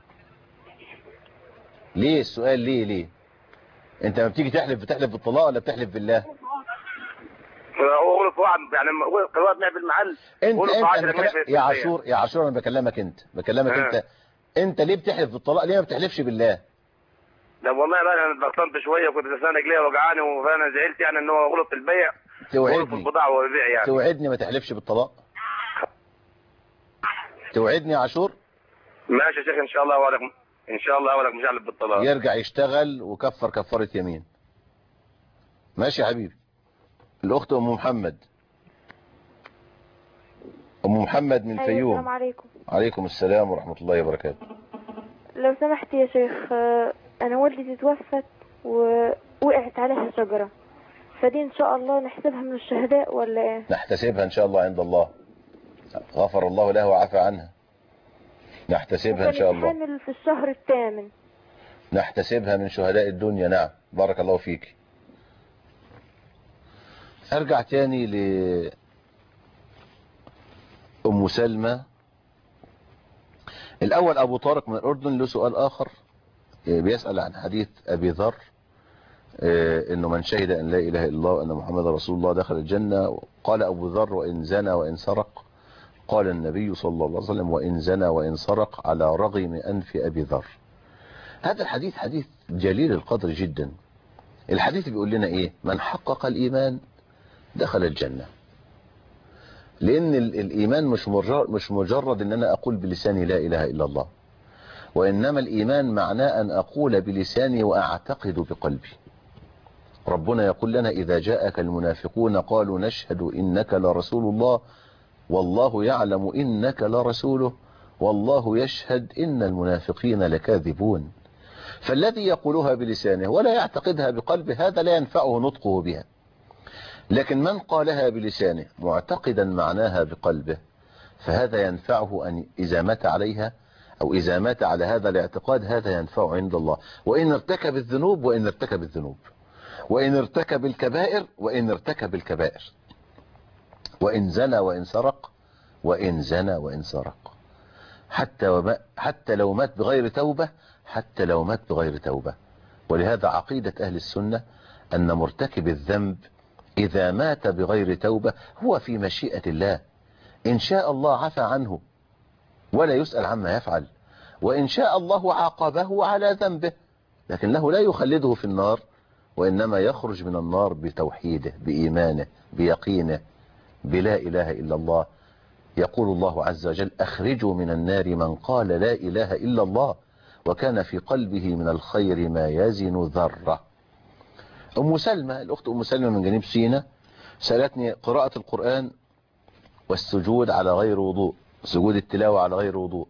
[SPEAKER 2] ليه السؤال ليه ليه؟ انت لما بتيجي تحلف بتحلف بالطلاق ولا بتحلف بالله؟
[SPEAKER 19] هو غلط واحد يعني قررت معي في المحل.
[SPEAKER 2] انت انت يا عاشور يا عاشور انا بكلمك انت بكلمك اه. انت انت ليه بتحلف بالطلاق؟ ليه ما بتحلفش بالله؟
[SPEAKER 19] ده والله بقى انا اتبطلت شويه وكنت لساني رجليا وجعاني فانا زعلت يعني ان هو غلط في البيع غلط في
[SPEAKER 2] توعدني
[SPEAKER 19] البضاعه والبيع يعني.
[SPEAKER 2] توعدني ما تحلفش بالطلاق. توعدني يا عاشور.
[SPEAKER 19] ماشي يا شيخ ان شاء الله ولك ان شاء الله ولك مش هحلف بالطلاق.
[SPEAKER 2] يرجع يشتغل وكفر كفاره يمين. ماشي يا حبيبي. الاخت ام محمد. ام محمد من الفيوم.
[SPEAKER 20] السلام عليكم.
[SPEAKER 2] عليكم السلام ورحمه الله وبركاته.
[SPEAKER 20] لو سمحت يا شيخ، انا والدتي توفت ووقعت عليها شجره، فدي ان شاء الله نحسبها من الشهداء ولا ايه؟
[SPEAKER 2] نحتسبها ان شاء الله عند الله. غفر الله له وعفى عنها. نحتسبها ان شاء الله.
[SPEAKER 20] حامل في الشهر الثامن.
[SPEAKER 2] نحتسبها من شهداء الدنيا. نعم بارك الله فيك. ارجع تاني ل ام سلمى. الاول ابو طارق من الاردن له سؤال اخر، بيسأل عن حديث ابي ذر انه من شهد ان لا اله الا الله وان محمد رسول الله دخل الجنة. قال ابو ذر وان زنى وان سرق. قال النبي صلى الله عليه وسلم وان زنى وان سرق على رغم انف ابي ذر. هذا الحديث حديث جليل القدر جدا. الحديث بيقول لنا ايه؟ من حقق الايمان دخل الجنة. لان الايمان مش مجرد مش مجرد ان انا اقول بلساني لا اله الا الله، وانما الايمان معناه ان اقول بلساني واعتقد بقلبي. ربنا يقول لنا اذا جاءك المنافقون قالوا نشهد انك لرسول الله والله يعلم انك لرسوله والله يشهد ان المنافقين لكاذبون. فالذي يقولها بلسانه ولا يعتقدها بقلبه هذا لا ينفعه نطقه بها. لكن من قالها بلسانه معتقدا معناها بقلبه فهذا ينفعه أن إذا مات عليها أو إذا مات على هذا الاعتقاد هذا ينفعه عند الله، وإن ارتكب الذنوب وإن ارتكب الذنوب وإن ارتكب الكبائر وإن ارتكب الكبائر، وإن زنى وإن سرق وإن زنى وإن سرق، حتى وما حتى لو مات بغير توبة حتى لو مات بغير توبة. ولهذا عقيدة أهل السنة أن مرتكب الذنب إذا مات بغير توبة هو في مشيئة الله، إن شاء الله عفى عنه ولا يسأل عما يفعل، وإن شاء الله عاقبه على ذنبه لكنه لا يخلده في النار، وإنما يخرج من النار بتوحيده بإيمانه بيقينه بلا إله إلا الله. يقول الله عز وجل أخرجوا من النار من قال لا إله إلا الله وكان في قلبه من الخير ما يزن ذرة. أم سلمى الأخت أم سلمى من جنوب سيناء سألتني قراءة القرآن والسجود على غير وضوء، سجود التلاوة على غير وضوء.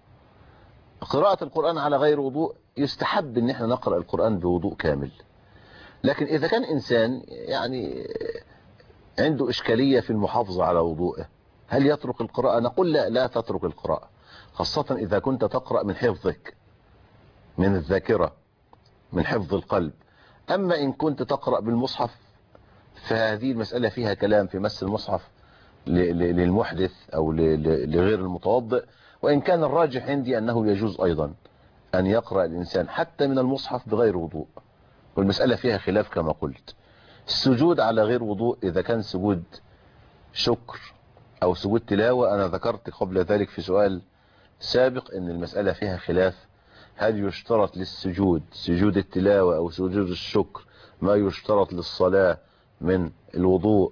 [SPEAKER 2] قراءة القرآن على غير وضوء يستحب ان احنا نقرأ القرآن بوضوء كامل، لكن إذا كان إنسان يعني عنده إشكالية في المحافظة على وضوءه هل يترك القراءة؟ نقول لا لا تترك القراءة، خاصة إذا كنت تقرأ من حفظك من الذاكرة من حفظ القلب. أما إن كنت تقرأ بالمصحف فهذه المسألة فيها كلام في مس المصحف للمحدث أو لغير المتوضئ، وإن كان الراجح عندي أنه يجوز أيضا أن يقرأ الإنسان حتى من المصحف بغير وضوء، والمسألة فيها خلاف كما قلت. السجود على غير وضوء إذا كان سجود شكر أو سجود تلاوة، أنا ذكرت قبل ذلك في سؤال سابق أن المسألة فيها خلاف، هل يشترط للسجود سجود التلاوة أو سجود الشكر ما يشترط للصلاة من الوضوء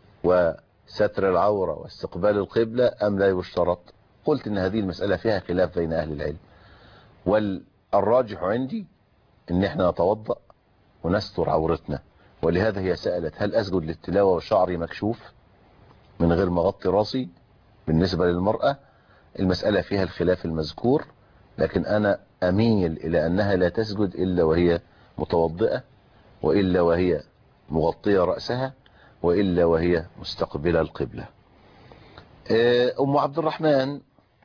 [SPEAKER 2] وستر العورة واستقبال القبلة أم لا يشترط؟ قلت أن هذه المسألة فيها خلاف بين أهل العلم، والراجح عندي أن احنا نتوضأ ونستر عورتنا، ولهذا هي سألت هل أسجد للتلاوة وشعري مكشوف من غير ما أغطي راسي بالنسبة للمرأة؟ المسألة فيها الخلاف المذكور، لكن أنا أميل إلى أنها لا تسجد إلا وهي متوضئة، وإلا وهي مغطية رأسها، وإلا وهي مستقبلة القبلة. أم عبد الرحمن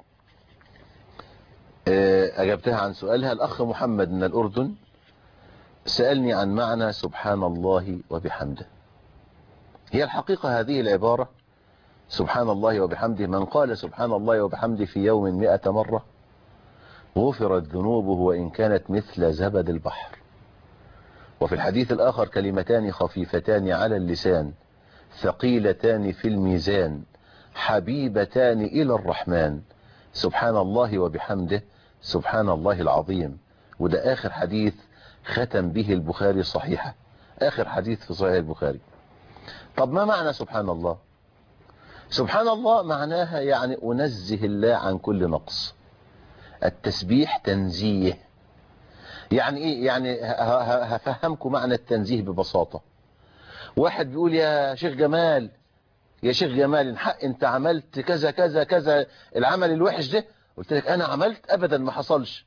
[SPEAKER 2] أجبتها عن سؤالها. الأخ محمد من الأردن سألني عن معنى سبحان الله وبحمده. هي الحقيقة هذه العبارة سبحان الله وبحمده، من قال سبحان الله وبحمده في يوم مئة مرة غفرت ذنوبه وإن كانت مثل زبد البحر. وفي الحديث الآخر كلمتان خفيفتان على اللسان ثقيلتان في الميزان حبيبتان إلى الرحمن سبحان الله وبحمده سبحان الله العظيم. وده آخر حديث ختم به البخاري صحيحة، آخر حديث في صحيح البخاري. طب ما معنى سبحان الله؟ سبحان الله معناها يعني أنزه الله عن كل نقص. التسبيح تنزيه. يعني إيه؟ يعني هفهمكم معنى التنزيه ببساطة. واحد بيقول يا شيخ جمال، يا شيخ جمال الحق انت عملت كذا كذا كذا العمل الوحش ده. قلت لك انا عملت؟ ابدا ما حصلش.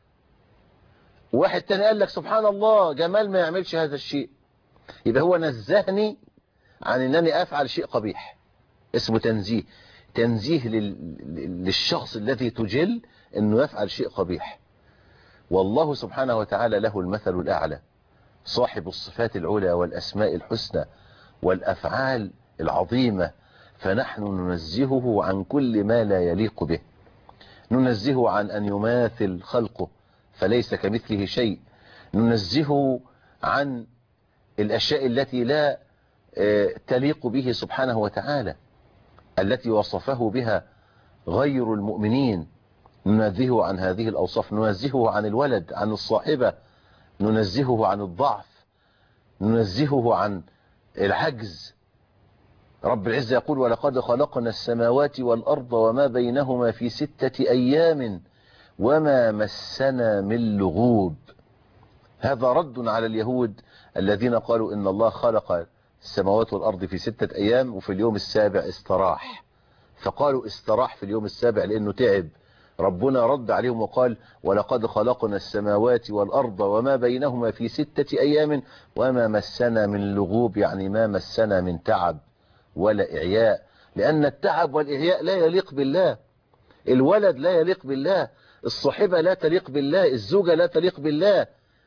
[SPEAKER 2] واحد تاني قال لك سبحان الله جمال ما يعملش هذا الشيء. يبقى هو نزهني عن انني افعل شيء قبيح، اسمه تنزيه. تنزيه للشخص الذي تجل انه يفعل شيء قبيح. والله سبحانه وتعالى له المثل الاعلى، صاحب الصفات العلى والاسماء الحسنى والافعال العظيمة، فنحن ننزهه عن كل ما لا يليق به. ننزهه عن أن يماثل خلقه فليس كمثله شيء. ننزهه عن الأشياء التي لا تليق به سبحانه وتعالى، التي وصفه بها غير المؤمنين. ننزهه عن هذه الأوصاف. ننزهه عن الولد، عن الصاحبة، ننزهه عن الضعف، ننزهه عن العجز. رب العزة يقول ولقد خلقنا السماوات والأرض وما بينهما في ستة أيام وما مسنا من لغوب. هذا رد على اليهود الذين قالوا إن الله خلق السماوات والأرض في ستة أيام وفي اليوم السابع استراح. فقالوا استراح في اليوم السابع لأنه تعب. ربنا رد عليهم وقال ولقد خلقنا السماوات والأرض وما بينهما في ستة أيام وما مسنا من لغوب، يعني ما مسنا من تعب ولا إعياء، لأن التعب والإعياء لا يليق بالله. الولد لا يليق بالله، الصاحبة لا تليق بالله، الزوجة لا تليق بالله.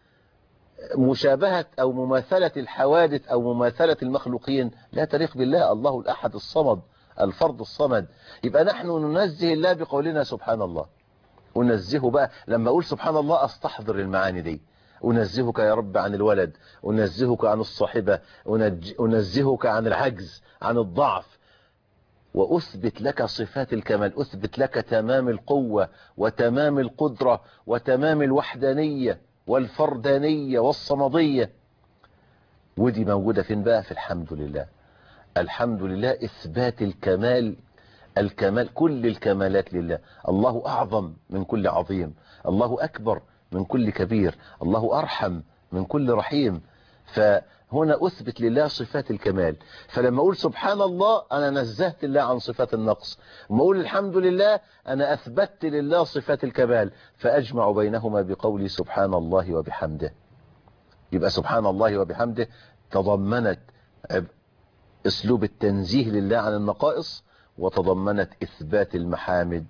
[SPEAKER 2] مشابهة أو مماثلة الحوادث أو مماثلة المخلوقين لا تليق بالله. الله الأحد الصمد الفرد الصمد. يبقى نحن ننزه الله بقولنا سبحان الله. أنزهه بقى لما أقول سبحان الله أستحضر المعاني دي. أنزهك يا رب عن الولد، أنزهك عن الصاحبة، أنزهك عن العجز، عن الضعف، وأثبت لك صفات الكمال. أثبت لك تمام القوة وتمام القدرة وتمام الوحدانية والفردانية والصمدية. ودي موجودة فين بقى؟ في الحمد لله. الحمد لله إثبات الكمال، الكمال كل الكمالات لله. الله أعظم من كل عظيم، الله أكبر من كل كبير، الله أرحم من كل رحيم. فهنا أثبت لله صفات الكمال. فلما أقول سبحان الله أنا نزهت الله عن صفات النقص، وما أقول الحمد لله أنا أثبت لله صفات الكمال، فأجمع بينهما بقولي سبحان الله وبحمده. يبقى سبحان الله وبحمده تضمنت أسلوب التنزيه لله عن النقائص، وتضمنت إثبات المحامد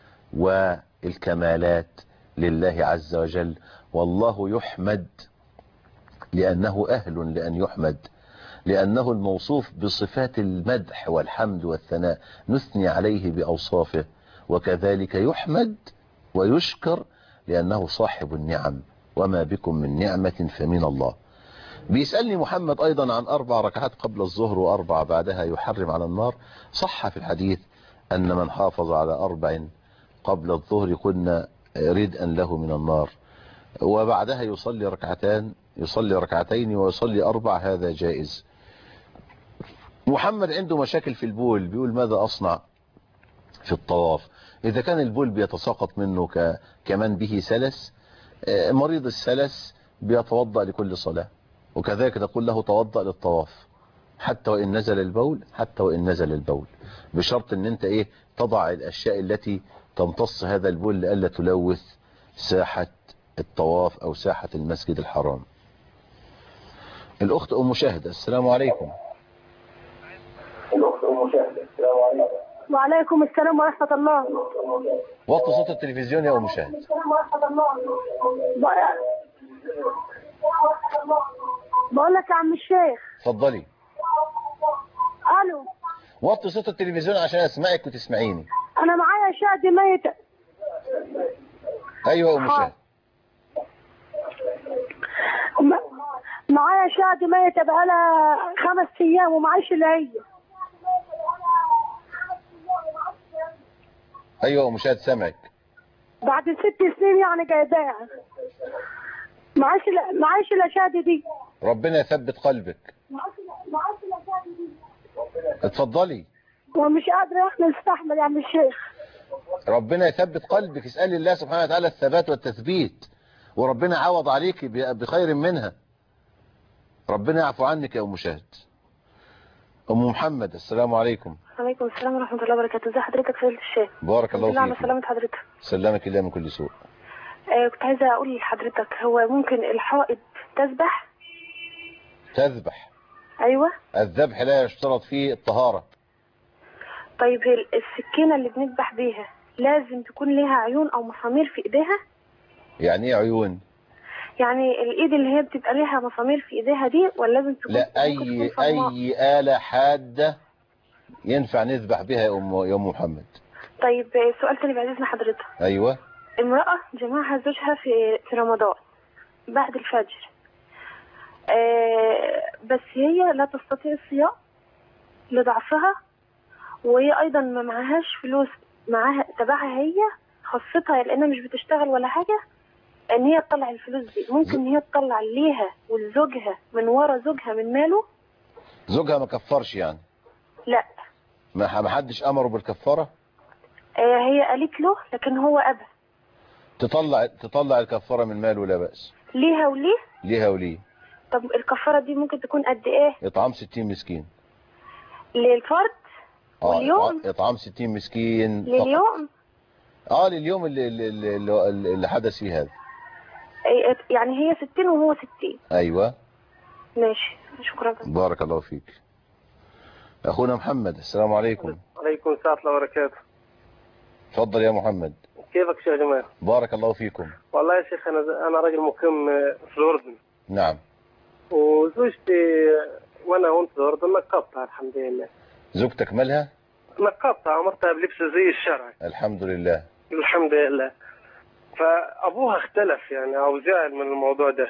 [SPEAKER 2] والكمالات لله عز وجل. والله يحمد لأنه أهل لأن يحمد، لأنه الموصوف بصفات المدح والحمد والثناء، نثني عليه بأوصافه. وكذلك يحمد ويشكر لأنه صاحب النعم، وما بكم من نعمة فمن الله. بيسألني محمد أيضا عن أربع ركعات قبل الظهر وأربع بعدها يحرم على النار. صح في الحديث أن من حافظ على أربع قبل الظهر كنا ردءا له من النار، وبعدها يصلي ركعتان يصلي ركعتين ويصلي أربع، هذا جائز. محمد عنده مشاكل في البول، بيقول ماذا أصنع في الطواف؟ إذا كان البول بيتساقط منه ك... كمان به سلس، مريض السلس بيتوضأ لكل صلاة، وكذلك تقول له توضأ للطواف حتى وإن نزل البول، حتى وإن نزل البول، بشرط ان انت ايه تضع الاشياء التي تمتص هذا البول لئلا تلوث ساحة الطواف او ساحة المسجد الحرام. الاخت ام شاهد، السلام عليكم.
[SPEAKER 21] الاخت ام شاهد، السلام عليكم. وعليكم السلام ورحمة الله.
[SPEAKER 2] وطي صوت التلفزيون يا ام شاهد.
[SPEAKER 21] بقول لك يا عم الشيخ.
[SPEAKER 2] اتفضلي.
[SPEAKER 21] الو.
[SPEAKER 2] وطي صوت التلفزيون عشان اسمعك وتسمعيني.
[SPEAKER 21] انا معايا شهد ميتة.
[SPEAKER 2] ايوه يا ام شهد.
[SPEAKER 21] معايا شهد ميتة بقالها خمس ايام ومعيش الا هي.
[SPEAKER 2] ايوه يا ام شهد سامعك.
[SPEAKER 21] بعد ست سنين يعني جايباها. معاش معاش الاشاده دي.
[SPEAKER 2] ربنا يثبت قلبك.
[SPEAKER 21] معاش الاشاده دي.
[SPEAKER 2] اتفضلي.
[SPEAKER 21] ومش قادره احنا نستحمل يا عم الشيخ.
[SPEAKER 2] ربنا يثبت قلبك، اسألي الله سبحانه وتعالى الثبات والتثبيت، وربنا عوض عليك بخير منها. ربنا يعفو عنك يا أم شاهد. أم محمد السلام عليكم.
[SPEAKER 20] وعليكم السلام ورحمة الله وبركاته. ازي حضرتك فضيلة الشيخ؟
[SPEAKER 2] بارك الله فيك.
[SPEAKER 20] على سلامة حضرتك.
[SPEAKER 2] سلامك الله من كل سوء.
[SPEAKER 20] آه كنت عايزة أقول لحضرتك، هو ممكن الحائض تذبح؟
[SPEAKER 2] تذبح.
[SPEAKER 20] أيوة.
[SPEAKER 2] الذبح لا يشترط فيه الطهارة.
[SPEAKER 20] طيب السكينة اللي بنذبح بيها لازم تكون لها عيون أو مسامير في إيديها؟
[SPEAKER 2] يعني إيه عيون؟
[SPEAKER 20] يعني الإيد اللي هي بتبقى لها مسامير في إيديها دي، ولا لازم تكون؟
[SPEAKER 2] لا، أي أي آلة حادة ينفع نذبح بها يا أم يا أم محمد.
[SPEAKER 20] طيب سؤال تاني بعد إذن حضرتك.
[SPEAKER 2] أيوة.
[SPEAKER 20] امرأة جمعها زوجها في في رمضان بعد الفجر، آه بس هي لا تستطيع الصيام لضعفها، وهي أيضا ما معهاش فلوس معاها تبعها هي خاصتها، لأنها مش بتشتغل ولا حاجة، ان هي تطلع الفلوس دي. ممكن ان هي تطلع ليها ولزوجها من ورا زوجها من ماله؟
[SPEAKER 2] زوجها ما كفرش يعني؟
[SPEAKER 20] لا،
[SPEAKER 2] ما حدش امره بالكفاره.
[SPEAKER 20] آه هي قالت له لكن هو ابى.
[SPEAKER 2] تطلع تطلع الكفاره من ماله لا باس.
[SPEAKER 20] ليها وليه؟
[SPEAKER 2] ليها وليه.
[SPEAKER 20] طب الكفاره دي ممكن تكون قد ايه؟
[SPEAKER 2] اطعام ستين مسكين
[SPEAKER 20] للفرد واليوم؟
[SPEAKER 2] اه اطعام ستين مسكين
[SPEAKER 20] لليوم.
[SPEAKER 2] اه لليوم اللي اللي, اللي, اللي حدث فيه هذا.
[SPEAKER 20] يعني هي ستين وهو ستين.
[SPEAKER 2] ايوه
[SPEAKER 20] ماشي، شكرا.
[SPEAKER 2] بارك الله فيك. اخونا محمد السلام عليكم.
[SPEAKER 4] وعليكم السلام ورحمه الله وبركاته.
[SPEAKER 2] اتفضل يا محمد.
[SPEAKER 4] كيفك يا شيخ جمال؟
[SPEAKER 2] بارك الله فيكم.
[SPEAKER 4] والله يا شيخ انا انا راجل مقيم في الاردن.
[SPEAKER 2] نعم.
[SPEAKER 4] وزوجتي وانا وانت في الاردن نقبتها الحمد لله.
[SPEAKER 2] زوجتك مالها؟
[SPEAKER 4] نقبتها، امرتها بلبس زي الشرعي.
[SPEAKER 2] الحمد لله.
[SPEAKER 4] الحمد لله. فابوها اختلف يعني او زعل من الموضوع ده.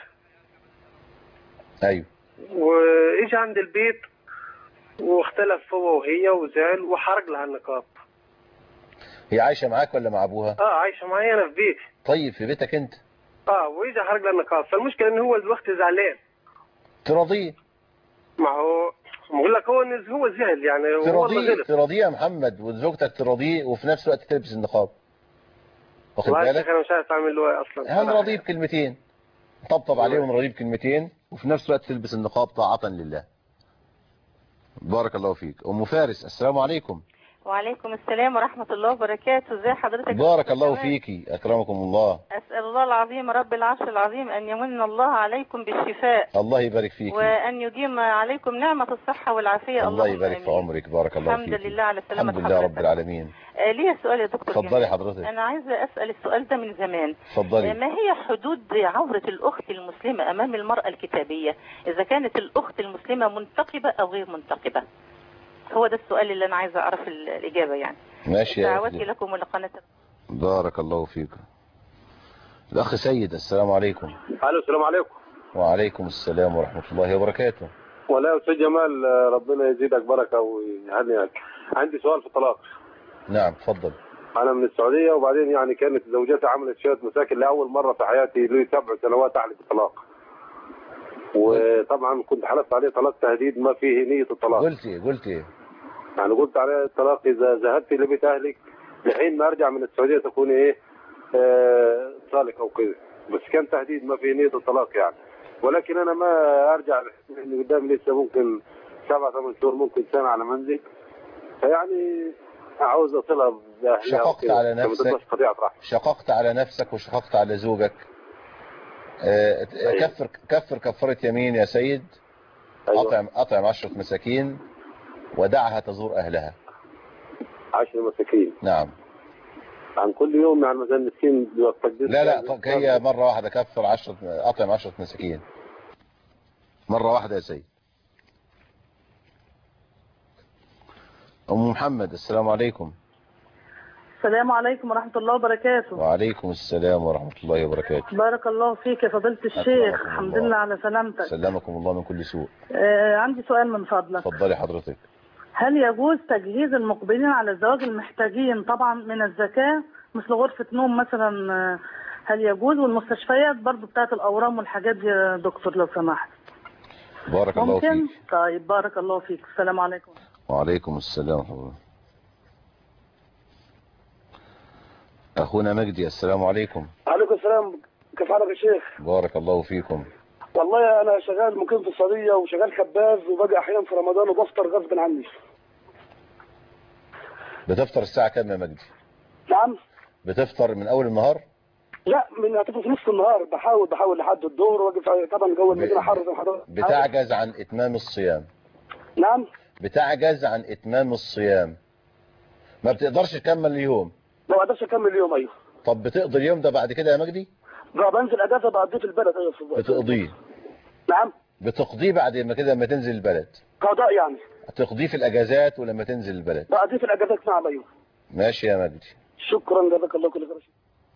[SPEAKER 2] ايوه.
[SPEAKER 4] واجى عند البيت واختلف هو وهي وزعل وحرق لها النقاب.
[SPEAKER 2] هي عايشه معاك ولا مع ابوها؟
[SPEAKER 4] اه عايشه معايا انا في بيتي.
[SPEAKER 2] طيب في بيتك انت.
[SPEAKER 4] اه واجى حرق لها النقاب، فالمشكله ان هو الوقت زعلان.
[SPEAKER 2] تراضيه.
[SPEAKER 4] ما هو بقول لك هو هو زعل يعني.
[SPEAKER 2] تراضيه تراضيه يا محمد، وزوجتك تراضيه وفي نفس الوقت تلبس النقاب. واخد بالك؟
[SPEAKER 4] انا مش عارف اعمل له ايه اصلا.
[SPEAKER 2] هنراضيه بكلمتين، طبطب عليه ونراضيه بكلمتين، وفي نفس الوقت تلبس النقاب طاعة لله. بارك الله فيك. ام فارس السلام عليكم.
[SPEAKER 22] وعليكم السلام ورحمة الله وبركاته. ازي حضرتك؟
[SPEAKER 2] بارك الله فيكي، اكرمكم الله.
[SPEAKER 22] اسأل الله العظيم رب العرش العظيم ان يمن الله عليكم بالشفاء.
[SPEAKER 2] الله يبارك فيكي.
[SPEAKER 22] وان يديم عليكم نعمة الصحة والعافية.
[SPEAKER 2] الله يبارك في عمرك. بارك الله فيكي.
[SPEAKER 22] الحمد لله على سلامة
[SPEAKER 2] الحمد لله رب العالمين.
[SPEAKER 22] آه ليه سؤال يا دكتور؟
[SPEAKER 2] اتفضلي حضرتك.
[SPEAKER 22] انا عايزة اسأل السؤال ده من زمان.
[SPEAKER 2] اتفضلي.
[SPEAKER 22] آه ما هي حدود عورة الاخت المسلمة امام المرأة الكتابية اذا كانت الاخت المسلمة منتقبة او غير منتقبة؟ هو ده السؤال اللي انا عايزة اعرف الاجابة يعني.
[SPEAKER 2] ماشي يا
[SPEAKER 22] دعواتي لكم ولقناة.
[SPEAKER 2] بارك الله فيكم. الاخ سيد السلام عليكم.
[SPEAKER 23] الو السلام عليكم.
[SPEAKER 2] وعليكم السلام ورحمة الله وبركاته.
[SPEAKER 23] والله يا استاذ جمال ربنا يزيدك بركة ويهنيك. عندي سؤال في الطلاق.
[SPEAKER 2] نعم اتفضل.
[SPEAKER 23] انا من السعودية، وبعدين يعني كانت زوجتي عملت شوية مشاكل لاول مرة في حياتي لي سبع سنوات اعلن الطلاق. وطبعا كنت حلفت عليه طلاق تهديد ما فيه نية الطلاق.
[SPEAKER 2] قلت ايه قلت ايه؟
[SPEAKER 23] يعني قلت عليه الطلاق اذا ذهبت لبيت اهلك لحين ما ارجع من السعوديه تكون ايه آه طالق او كده، بس كان تهديد ما في نيه الطلاق يعني. ولكن انا ما ارجع لان قدامي لسه ممكن سبع ثمان شهور ممكن سنه على منزل، فيعني عاوز اصلها باهلها.
[SPEAKER 2] شققت على نفسك شققت على نفسك وشققت على زوجك. آه كفر كفر كفاره يمين يا سيد. أيوة. اطعم اطعم عشرة مساكين ودعها تزور أهلها.
[SPEAKER 23] عشر مساكين.
[SPEAKER 2] نعم.
[SPEAKER 23] عن كل يوم يعني مثلا مسكين بيوفقدين.
[SPEAKER 2] لا لا هي مرة واحدة كفر عشرة أطعم عشرة مساكين. مرة واحدة يا سيد. أم محمد السلام عليكم.
[SPEAKER 24] السلام عليكم ورحمة الله وبركاته.
[SPEAKER 2] وعليكم السلام ورحمة الله وبركاته.
[SPEAKER 24] بارك الله فيك يا فضيلة الشيخ. الحمد لله على سلامتك.
[SPEAKER 2] سلمكم الله من كل سوء.
[SPEAKER 24] آه عندي سؤال من فضلك.
[SPEAKER 2] اتفضلي حضرتك.
[SPEAKER 24] هل يجوز تجهيز المقبلين على الزواج المحتاجين طبعا من الزكاة مثل غرفة نوم مثلا هل يجوز؟ والمستشفيات برضو بتاعت الاورام والحاجات دي يا دكتور لو سمحت.
[SPEAKER 2] بارك الله فيك.
[SPEAKER 24] ممكن؟ طيب بارك الله فيك. السلام عليكم.
[SPEAKER 2] وعليكم السلام ورحمة الله. أخونا مجدي، السلام عليكم.
[SPEAKER 1] وعليكم السلام. كيف حالك يا شيخ؟
[SPEAKER 2] بارك الله فيكم.
[SPEAKER 1] والله أنا شغال مقيم في السعودية وشغال خباز، وباجي أحيانا في رمضان وبفطر غصب عني.
[SPEAKER 2] بتفطر الساعة كام يا مجدي؟
[SPEAKER 1] نعم؟
[SPEAKER 2] بتفطر من أول النهار؟
[SPEAKER 1] لا، من هتفطر في نص النهار، بحاول بحاول لحد الظهر واقف. طبعا جو المدينة حر زي ما حضرتك.
[SPEAKER 2] بتعجز عن إتمام الصيام.
[SPEAKER 1] نعم؟
[SPEAKER 2] بتعجز عن إتمام الصيام، ما بتقدرش تكمل اليوم.
[SPEAKER 1] ما بقدرش أكمل اليوم. أيوه.
[SPEAKER 2] طب بتقضي اليوم ده بعد كده يا مجدي؟
[SPEAKER 1] بنزل أجازة بقضيه في البلد. أيوه في البلد.
[SPEAKER 2] بتقضيه؟
[SPEAKER 1] نعم؟
[SPEAKER 2] بتقضيه بعد ما كده لما تنزل البلد؟
[SPEAKER 1] قضاء يعني.
[SPEAKER 2] تقضيه في الأجازات ولما تنزل البلد؟
[SPEAKER 1] بقضيه في الأجازات. نعم. أيوه.
[SPEAKER 2] ماشي يا مجدي.
[SPEAKER 1] شكرا جزاك الله كل خير.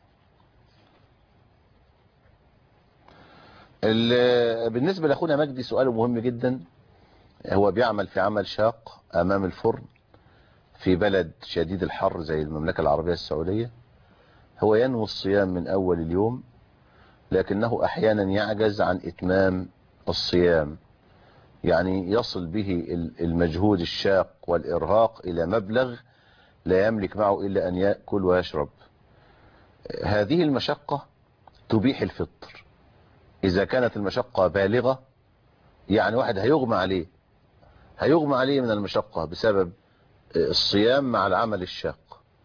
[SPEAKER 2] بالنسبة لأخونا مجدي سؤاله مهم جدا. هو بيعمل في عمل شاق أمام الفرن في بلد شديد الحر زي المملكة العربية السعودية. هو ينوي الصيام من أول اليوم، لكنه أحيانا يعجز عن إتمام الصيام، يعني يصل به المجهود الشاق والإرهاق إلى مبلغ لا يملك معه إلا أن يأكل ويشرب. هذه المشقة تبيح الفطر إذا كانت المشقة بالغة، يعني واحد هيغمى عليه هيغمى عليه من المشقة بسبب الصيام مع العمل الشاق.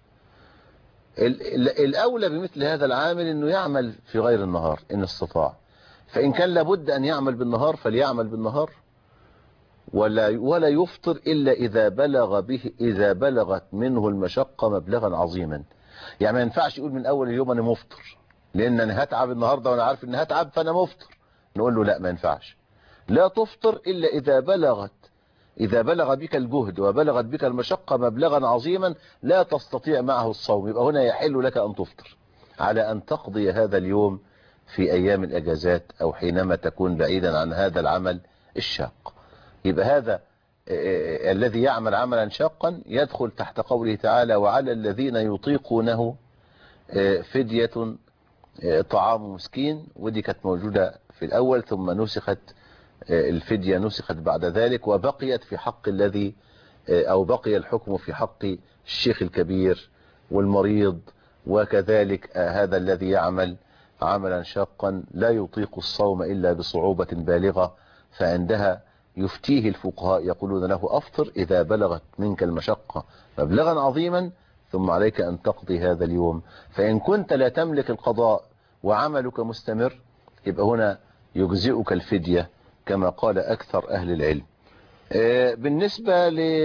[SPEAKER 2] الأولى بمثل هذا العامل أنه يعمل في غير النهار إن استطاع، فإن كان لابد أن يعمل بالنهار فليعمل بالنهار، ولا ولا يفطر إلا إذا بلغ به إذا بلغت منه المشقة مبلغا عظيما. يعني ما ينفعش يقول من أول اليوم أنا مفطر لأن أنا هتعب النهاردة وأنا عارف أن هتعب فأنا مفطر. نقول له لا، ما ينفعش. لا تفطر إلا إذا بلغت إذا بلغ بك الجهد وبلغت بك المشقة مبلغا عظيما لا تستطيع معه الصوم، يبقى هنا يحل لك أن تفطر على أن تقضي هذا اليوم في أيام الأجازات أو حينما تكون بعيدا عن هذا العمل الشاق. يبقى هذا الذي يعمل عملا شاقا يدخل تحت قوله تعالى: وعلى الذين يطيقونه فدية طعام مسكين. ودي كانت موجودة في الأول ثم نسخت، الفدية نسخت بعد ذلك، وبقيت في حق الذي أو بقي الحكم في حق الشيخ الكبير والمريض، وكذلك هذا الذي يعمل عملا شاقا لا يطيق الصوم إلا بصعوبة بالغة، فعندها يفتيه الفقهاء يقولون له أفطر إذا بلغت منك المشقة مبلغا عظيما ثم عليك أن تقضي هذا اليوم. فإن كنت لا تملك القضاء وعملك مستمر يبقى هنا يجزئك الفدية كما قال أكثر أهل العلم. بالنسبة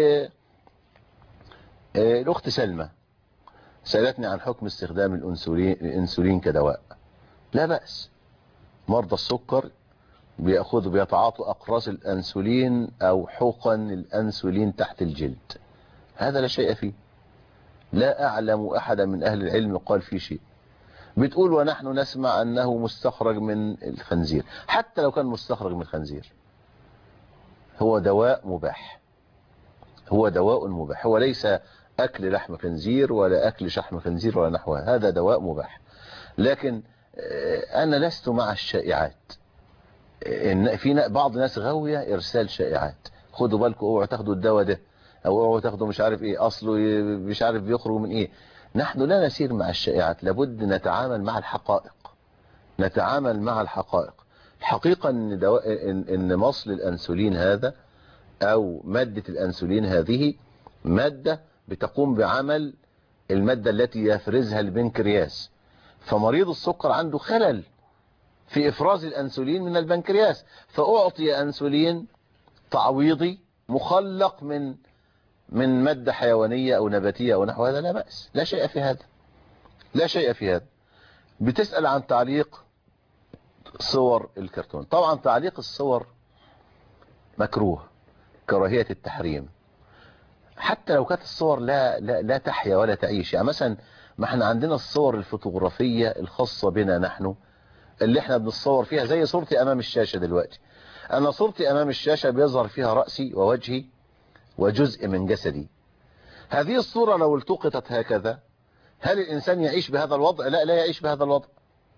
[SPEAKER 2] للأخت سلمى سألتني عن حكم استخدام الأنسولين كدواء. لا بأس، مرضى السكر بيأخذوا بيتعاطوا أقراص الأنسولين أو حقن الأنسولين تحت الجلد، هذا لا شيء فيه. لا أعلم أحدا من أهل العلم قال فيه شيء. بتقول ونحن نسمع أنه مستخرج من الخنزير، حتى لو كان مستخرج من الخنزير هو دواء مباح، هو دواء مباح، هو ليس أكل لحم خنزير ولا أكل شحم خنزير ولا نحوها، هذا دواء مباح. لكن أنا لست مع الشائعات. إن في بعض الناس غاوية إرسال شائعات، خدوا بالكم اوعوا تاخدوا الدواء ده أو اوعوا تاخدوا مش عارف إيه أصله مش عارف بيخرج من إيه. نحن لا نسير مع الشائعات، لابد نتعامل مع الحقائق، نتعامل مع الحقائق. الحقيقة إن, دواء إن, إن مصل الأنسولين هذا أو مادة الأنسولين هذه مادة بتقوم بعمل المادة التي يفرزها البنكرياس، فمريض السكر عنده خلل في إفراز الأنسولين من البنكرياس، فأعطي أنسولين تعويضي مخلق من من مادة حيوانية أو نباتية أو نحو هذا، لا بأس، لا شيء في هذا، لا شيء في هذا. بتسأل عن تعليق صور الكرتون. طبعا تعليق الصور مكروه كراهية التحريم، حتى لو كانت الصور لا لا لا تحيا ولا تعيش. يعني مثلا ما احنا عندنا الصور الفوتوغرافية الخاصة بنا نحن اللي احنا بنصور فيها، زي صورتي امام الشاشة دلوقتي. انا صورتي امام الشاشة بيظهر فيها رأسي ووجهي وجزء من جسدي. هذه الصورة لو التقطت هكذا هل الانسان يعيش بهذا الوضع؟ لا لا يعيش بهذا الوضع.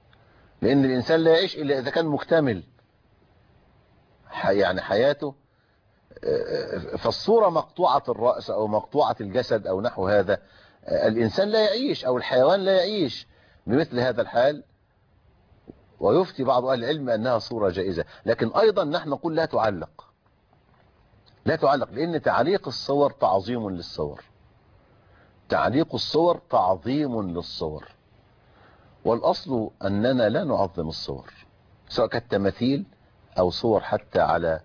[SPEAKER 2] لأن الإنسان لا يعيش إلا إذا كان مكتمل يعني حياته. فالصورة مقطوعة الرأس أو مقطوعة الجسد أو نحو هذا، الإنسان لا يعيش أو الحيوان لا يعيش بمثل هذا الحال. ويفتي بعض أهل العلم أنها صورة جائزة، لكن أيضا نحن نقول لا تعلق، لا تعلق، لأن تعليق الصور تعظيم للصور، تعليق الصور تعظيم للصور. والأصل أننا لا نعظم الصور، سواء كانت تماثيل أو صور حتى على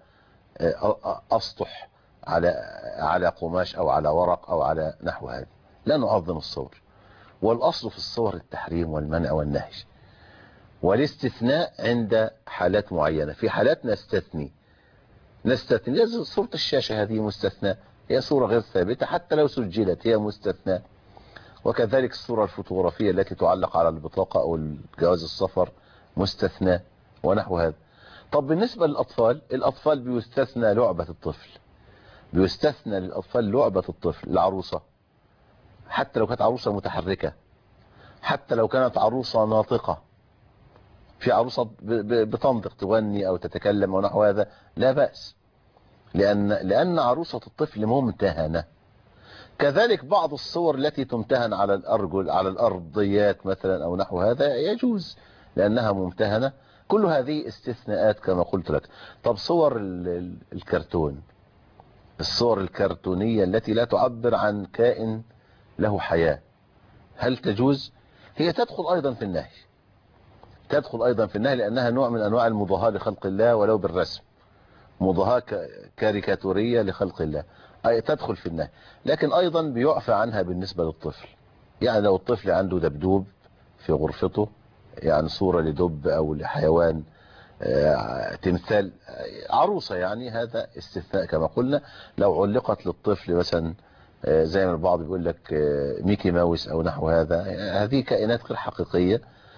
[SPEAKER 2] أسطح، على على قماش أو على ورق أو على نحو هذا، لا نعظم الصور. والأصل في الصور التحريم والمنع والنهي، والاستثناء عند حالات معينة. في حالات نستثني نستثني صورة الشاشة هذه مستثنى، هي صورة غير ثابتة حتى لو سجلت هي مستثنى. وكذلك الصورة الفوتوغرافية التي تعلق على البطاقة أو الجواز السفر مستثنى ونحو هذا. طب بالنسبة للأطفال، الأطفال بيستثنى لعبة الطفل، بيستثنى للأطفال لعبة الطفل، العروسة حتى لو كانت عروسة متحركة، حتى لو كانت عروسة ناطقة. في عروسة بتنطق تغني أو تتكلم ونحو هذا لا بأس، لأن لأن عروسة الطفل ممتهنة. كذلك بعض الصور التي تمتهن على الأرجل على الأرضيات مثلا أو نحو هذا يجوز لأنها ممتهنة. كل هذه استثناءات كما قلت لك. طب صور الكرتون، الصور الكرتونية التي لا تعبر عن كائن له حياة، هل تجوز؟ هي تدخل أيضا في النهي، تدخل أيضا في النهي لأنها نوع من أنواع المضاهاة لخلق الله ولو بالرسم، مضاهاة كاريكاتورية لخلق الله، أي تدخل في النهي. لكن أيضا بيعفى عنها بالنسبة للطفل. يعني لو الطفل عنده دبدوب في غرفته، يعني صورة لدب أو لحيوان، تمثال عروسة، يعني هذا استثناء كما قلنا. لو علقت للطفل مثلا زي ما البعض بيقول لك ميكي ماوس أو نحو هذا، هذه كائنات غير حقيقية،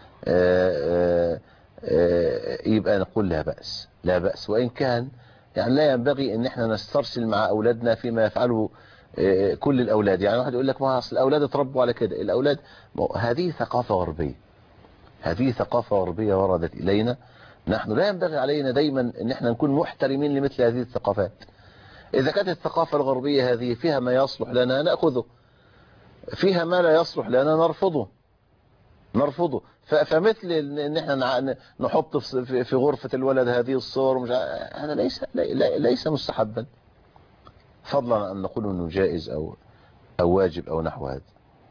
[SPEAKER 2] يبقى نقول لا بأس، لا بأس. وإن كان يعني لا ينبغي ان احنا نسترسل مع اولادنا فيما يفعله كل الاولاد. يعني واحد يقول لك ما اصل الاولاد اتربوا على كده، الاولاد هذه ثقافة غربية، هذه ثقافة غربية وردت الينا. نحن لا ينبغي علينا دايما ان احنا نكون محترمين لمثل هذه الثقافات. اذا كانت الثقافة الغربية هذه فيها ما يصلح لنا نأخذه، فيها ما لا يصلح لنا نرفضه نرفضه. فمثل ان احنا نحط في غرفة الولد هذه الصور مش هذا ليس ليس مستحبا، فضلا ان نقول انه جائز او او واجب او نحو هذا.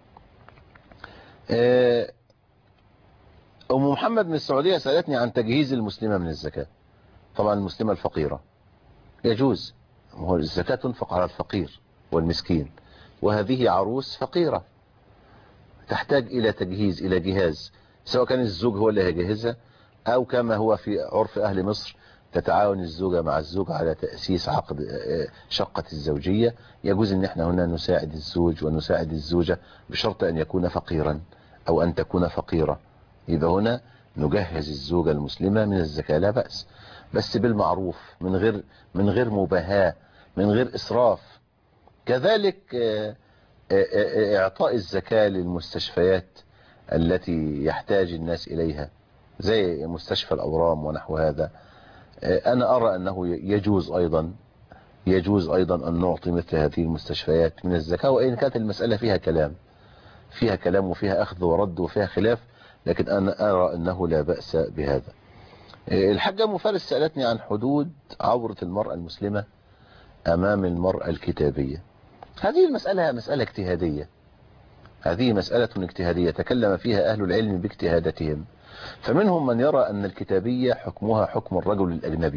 [SPEAKER 2] ام محمد من السعودية سألتني عن تجهيز المسلمة من الزكاة. طبعا المسلمة الفقيرة يجوز، هو الزكاة تنفق على الفقير والمسكين، وهذه عروس فقيرة تحتاج إلى تجهيز، إلى جهاز، سواء كان الزوج هو اللي هيجهزها أو كما هو في عرف أهل مصر تتعاون الزوجة مع الزوج على تأسيس عقد شقة الزوجية. يجوز أن احنا هنا نساعد الزوج ونساعد الزوجة بشرط أن يكون فقيرا أو أن تكون فقيرة. يبقى هنا نجهز الزوجة المسلمة من الزكاة لا بأس، بس بالمعروف، من غير من غير مباهاة، من غير إسراف. كذلك إعطاء الزكاة للمستشفيات التي يحتاج الناس إليها زي مستشفى الأورام ونحو هذا، أنا أرى أنه يجوز أيضا يجوز أيضا أن نعطي مثل هذه المستشفيات من الزكاة، وإن كانت المسألة فيها كلام فيها كلام وفيها أخذ ورد وفيها خلاف، لكن أنا أرى أنه لا بأس بهذا. الحاجة أم فارس سألتني عن حدود عورة المرأة المسلمة أمام المرأة الكتابية. هذه المسألة مسألة اجتهادية، هذه مسألة اجتهادية تكلم فيها أهل العلم باجتهاداتهم. فمنهم من يرى أن الكتابية حكمها حكم الرجل الأجنبي،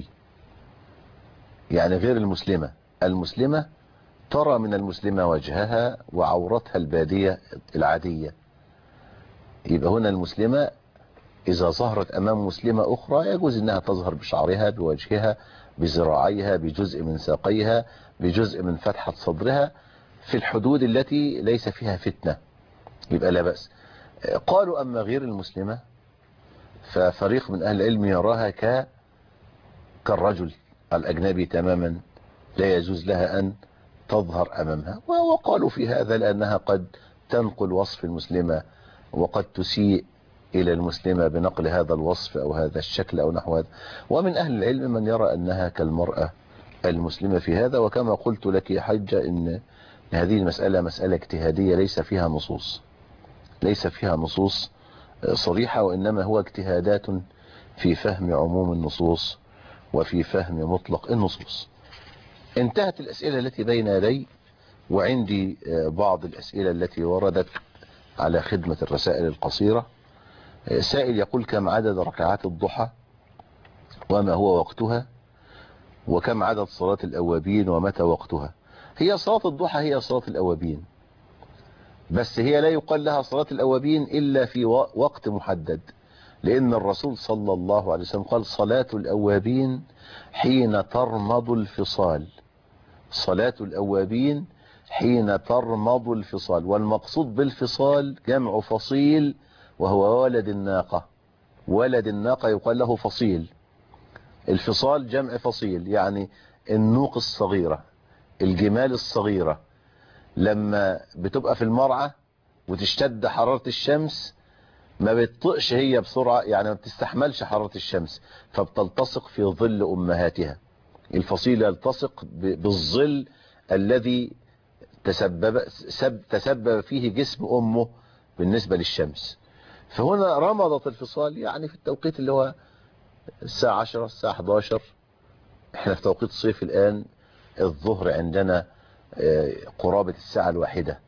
[SPEAKER 2] يعني غير المسلمة. المسلمة ترى من المسلمة وجهها وعورتها البادية العادية. يبقى هنا المسلمة إذا ظهرت أمام مسلمة أخرى يجوز أنها تظهر بشعرها، بوجهها، بذراعيها، بجزء من ساقيها، بجزء من فتحة صدرها، في الحدود التي ليس فيها فتنة، يبقى لا بأس. قالوا أما غير المسلمة ففريق من أهل العلم يراها ك كالرجل الأجنبي تماما، لا يجوز لها أن تظهر أمامها. وقالوا في هذا لأنها قد تنقل وصف المسلمة وقد تسيء إلى المسلمة بنقل هذا الوصف أو هذا الشكل أو نحو هذا. ومن أهل العلم من يرى أنها كالمرأة المسلمة في هذا. وكما قلت لك يا حجة إن هذه المسألة مسألة اجتهادية ليس فيها نصوص ليس فيها نصوص صريحة، وإنما هو اجتهادات في فهم عموم النصوص وفي فهم مطلق النصوص. انتهت الأسئلة التي بين يدي، وعندي بعض الأسئلة التي وردت على خدمة الرسائل القصيرة. سائل يقول: كم عدد ركعات الضحى وما هو وقتها، وكم عدد صلاة الأوابين ومتى وقتها؟ هي صلاة الضحى هي صلاة الأوابين، بس هي لا يقال لها صلاة الأوابين إلا في وقت محدد، لأن الرسول صلى الله عليه وسلم قال: صلاة الأوابين حين ترمض الفصال. صلاة الأوابين حين ترمض الفصال، والمقصود بالفصال جمع فصيل، وهو ولد الناقة. ولد الناقة يقال له فصيل. الفصال جمع فصيل، يعني النوق الصغيرة، الجمال الصغيرة لما بتبقى في المرعى وتشتد حرارة الشمس ما بتطقش هي بسرعة، يعني ما بتستحملش حرارة الشمس، فبتلتصق في ظل أمهاتها. الفصيل يلتصق بالظل الذي تسبب, تسبب فيه جسم أمه بالنسبة للشمس. فهنا رمضت الفصال، يعني في التوقيت اللي هو الساعة عشرة الساعة حداشر. احنا في توقيت صيف الآن، الظهر عندنا قرابة الساعة الواحدة،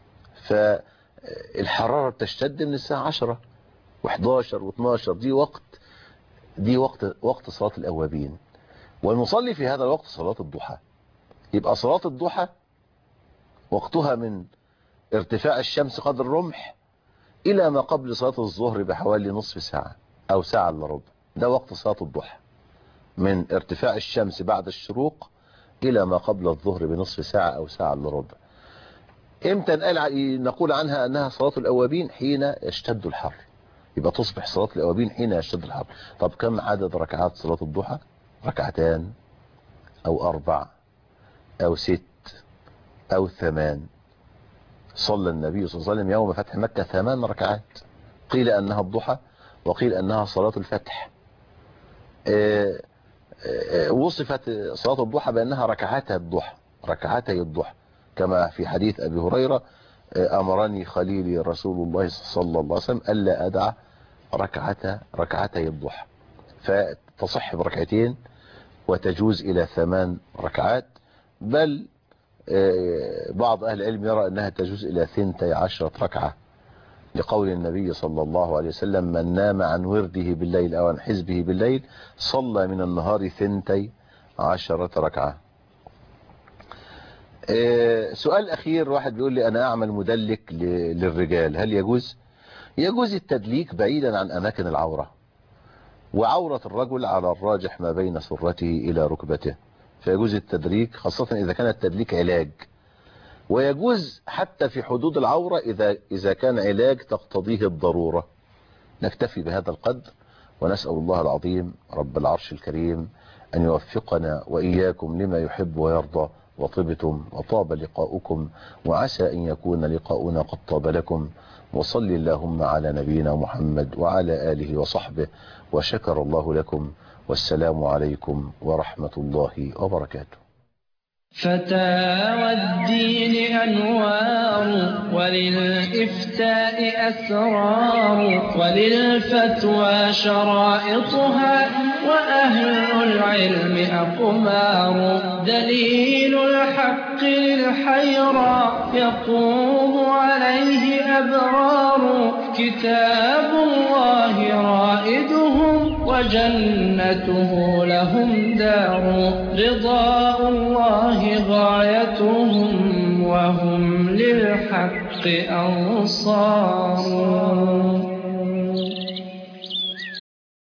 [SPEAKER 2] فالحرارة بتشتد من الساعة عشرة وحداشر واثناشر. دي وقت دي وقت وقت صلاة الأوابين، ونصلي في هذا الوقت صلاة الضحى. يبقى صلاة الضحى وقتها من ارتفاع الشمس قدر الرمح إلى ما قبل صلاة الظهر بحوالي نصف ساعة أو ساعة إلا ربع. ده وقت صلاة الضحى، من ارتفاع الشمس بعد الشروق إلى ما قبل الظهر بنصف ساعة أو ساعة إلا ربع. إمتى نقول عنها أنها صلاة الأوابين؟ حين يشتد الحر، يبقى تصبح صلاة الأوابين حين يشتد الحر. طب كم عدد ركعات صلاة الضحى؟ ركعتان أو أربع أو ست أو ثمان. صلى النبي صلى الله عليه وسلم يوم فتح مكة ثمان ركعات، قيل أنها الضحى وقيل أنها صلاة الفتح. آآ آآ وصفت صلاة الضحى بأنها ركعتي الضحى ركعتي الضحى كما في حديث أبي هريرة: أمرني خليلي رسول الله صلى الله عليه وسلم ألا أدع ركعتي ركعتي الضحى. فتصح بركعتين وتجوز إلى ثمان ركعات، بل بعض أهل العلم يرى أنها تجوز إلى ثنتي عشرة ركعة، لقول النبي صلى الله عليه وسلم: من نام عن ورده بالليل أو عن حزبه بالليل صلى من النهار ثنتي عشرة ركعة. سؤال أخير، واحد بيقول لي: أنا أعمل مدلك للرجال، هل يجوز؟ يجوز التدليك بعيدا عن أماكن العورة، وعورة الرجل على الراجح ما بين سرته إلى ركبته، فيجوز التدليك خاصة إذا كان التدليك علاج، ويجوز حتى في حدود العورة إذا إذا كان علاج تقتضيه الضرورة. نكتفي بهذا القدر، ونسأل الله العظيم رب العرش الكريم أن يوفقنا وإياكم لما يحب ويرضى، وطبتم وطاب لقاؤكم، وعسى أن يكون لقاؤنا قد طاب لكم. وصل اللهم على نبينا محمد وعلى آله وصحبه، وشكر الله لكم، والسلام عليكم ورحمة الله وبركاته.
[SPEAKER 3] فتاوى الدين أنوار، وللإفتاء أسرار، وللفتوى شرائطها، وأهل العلم أقمار. دليل الحق للحيرى يقوم عليه أبرار، كتاب الله رائدهم وجنته لهم دار. رضاء الله غايتهم وهم للحق أنصار.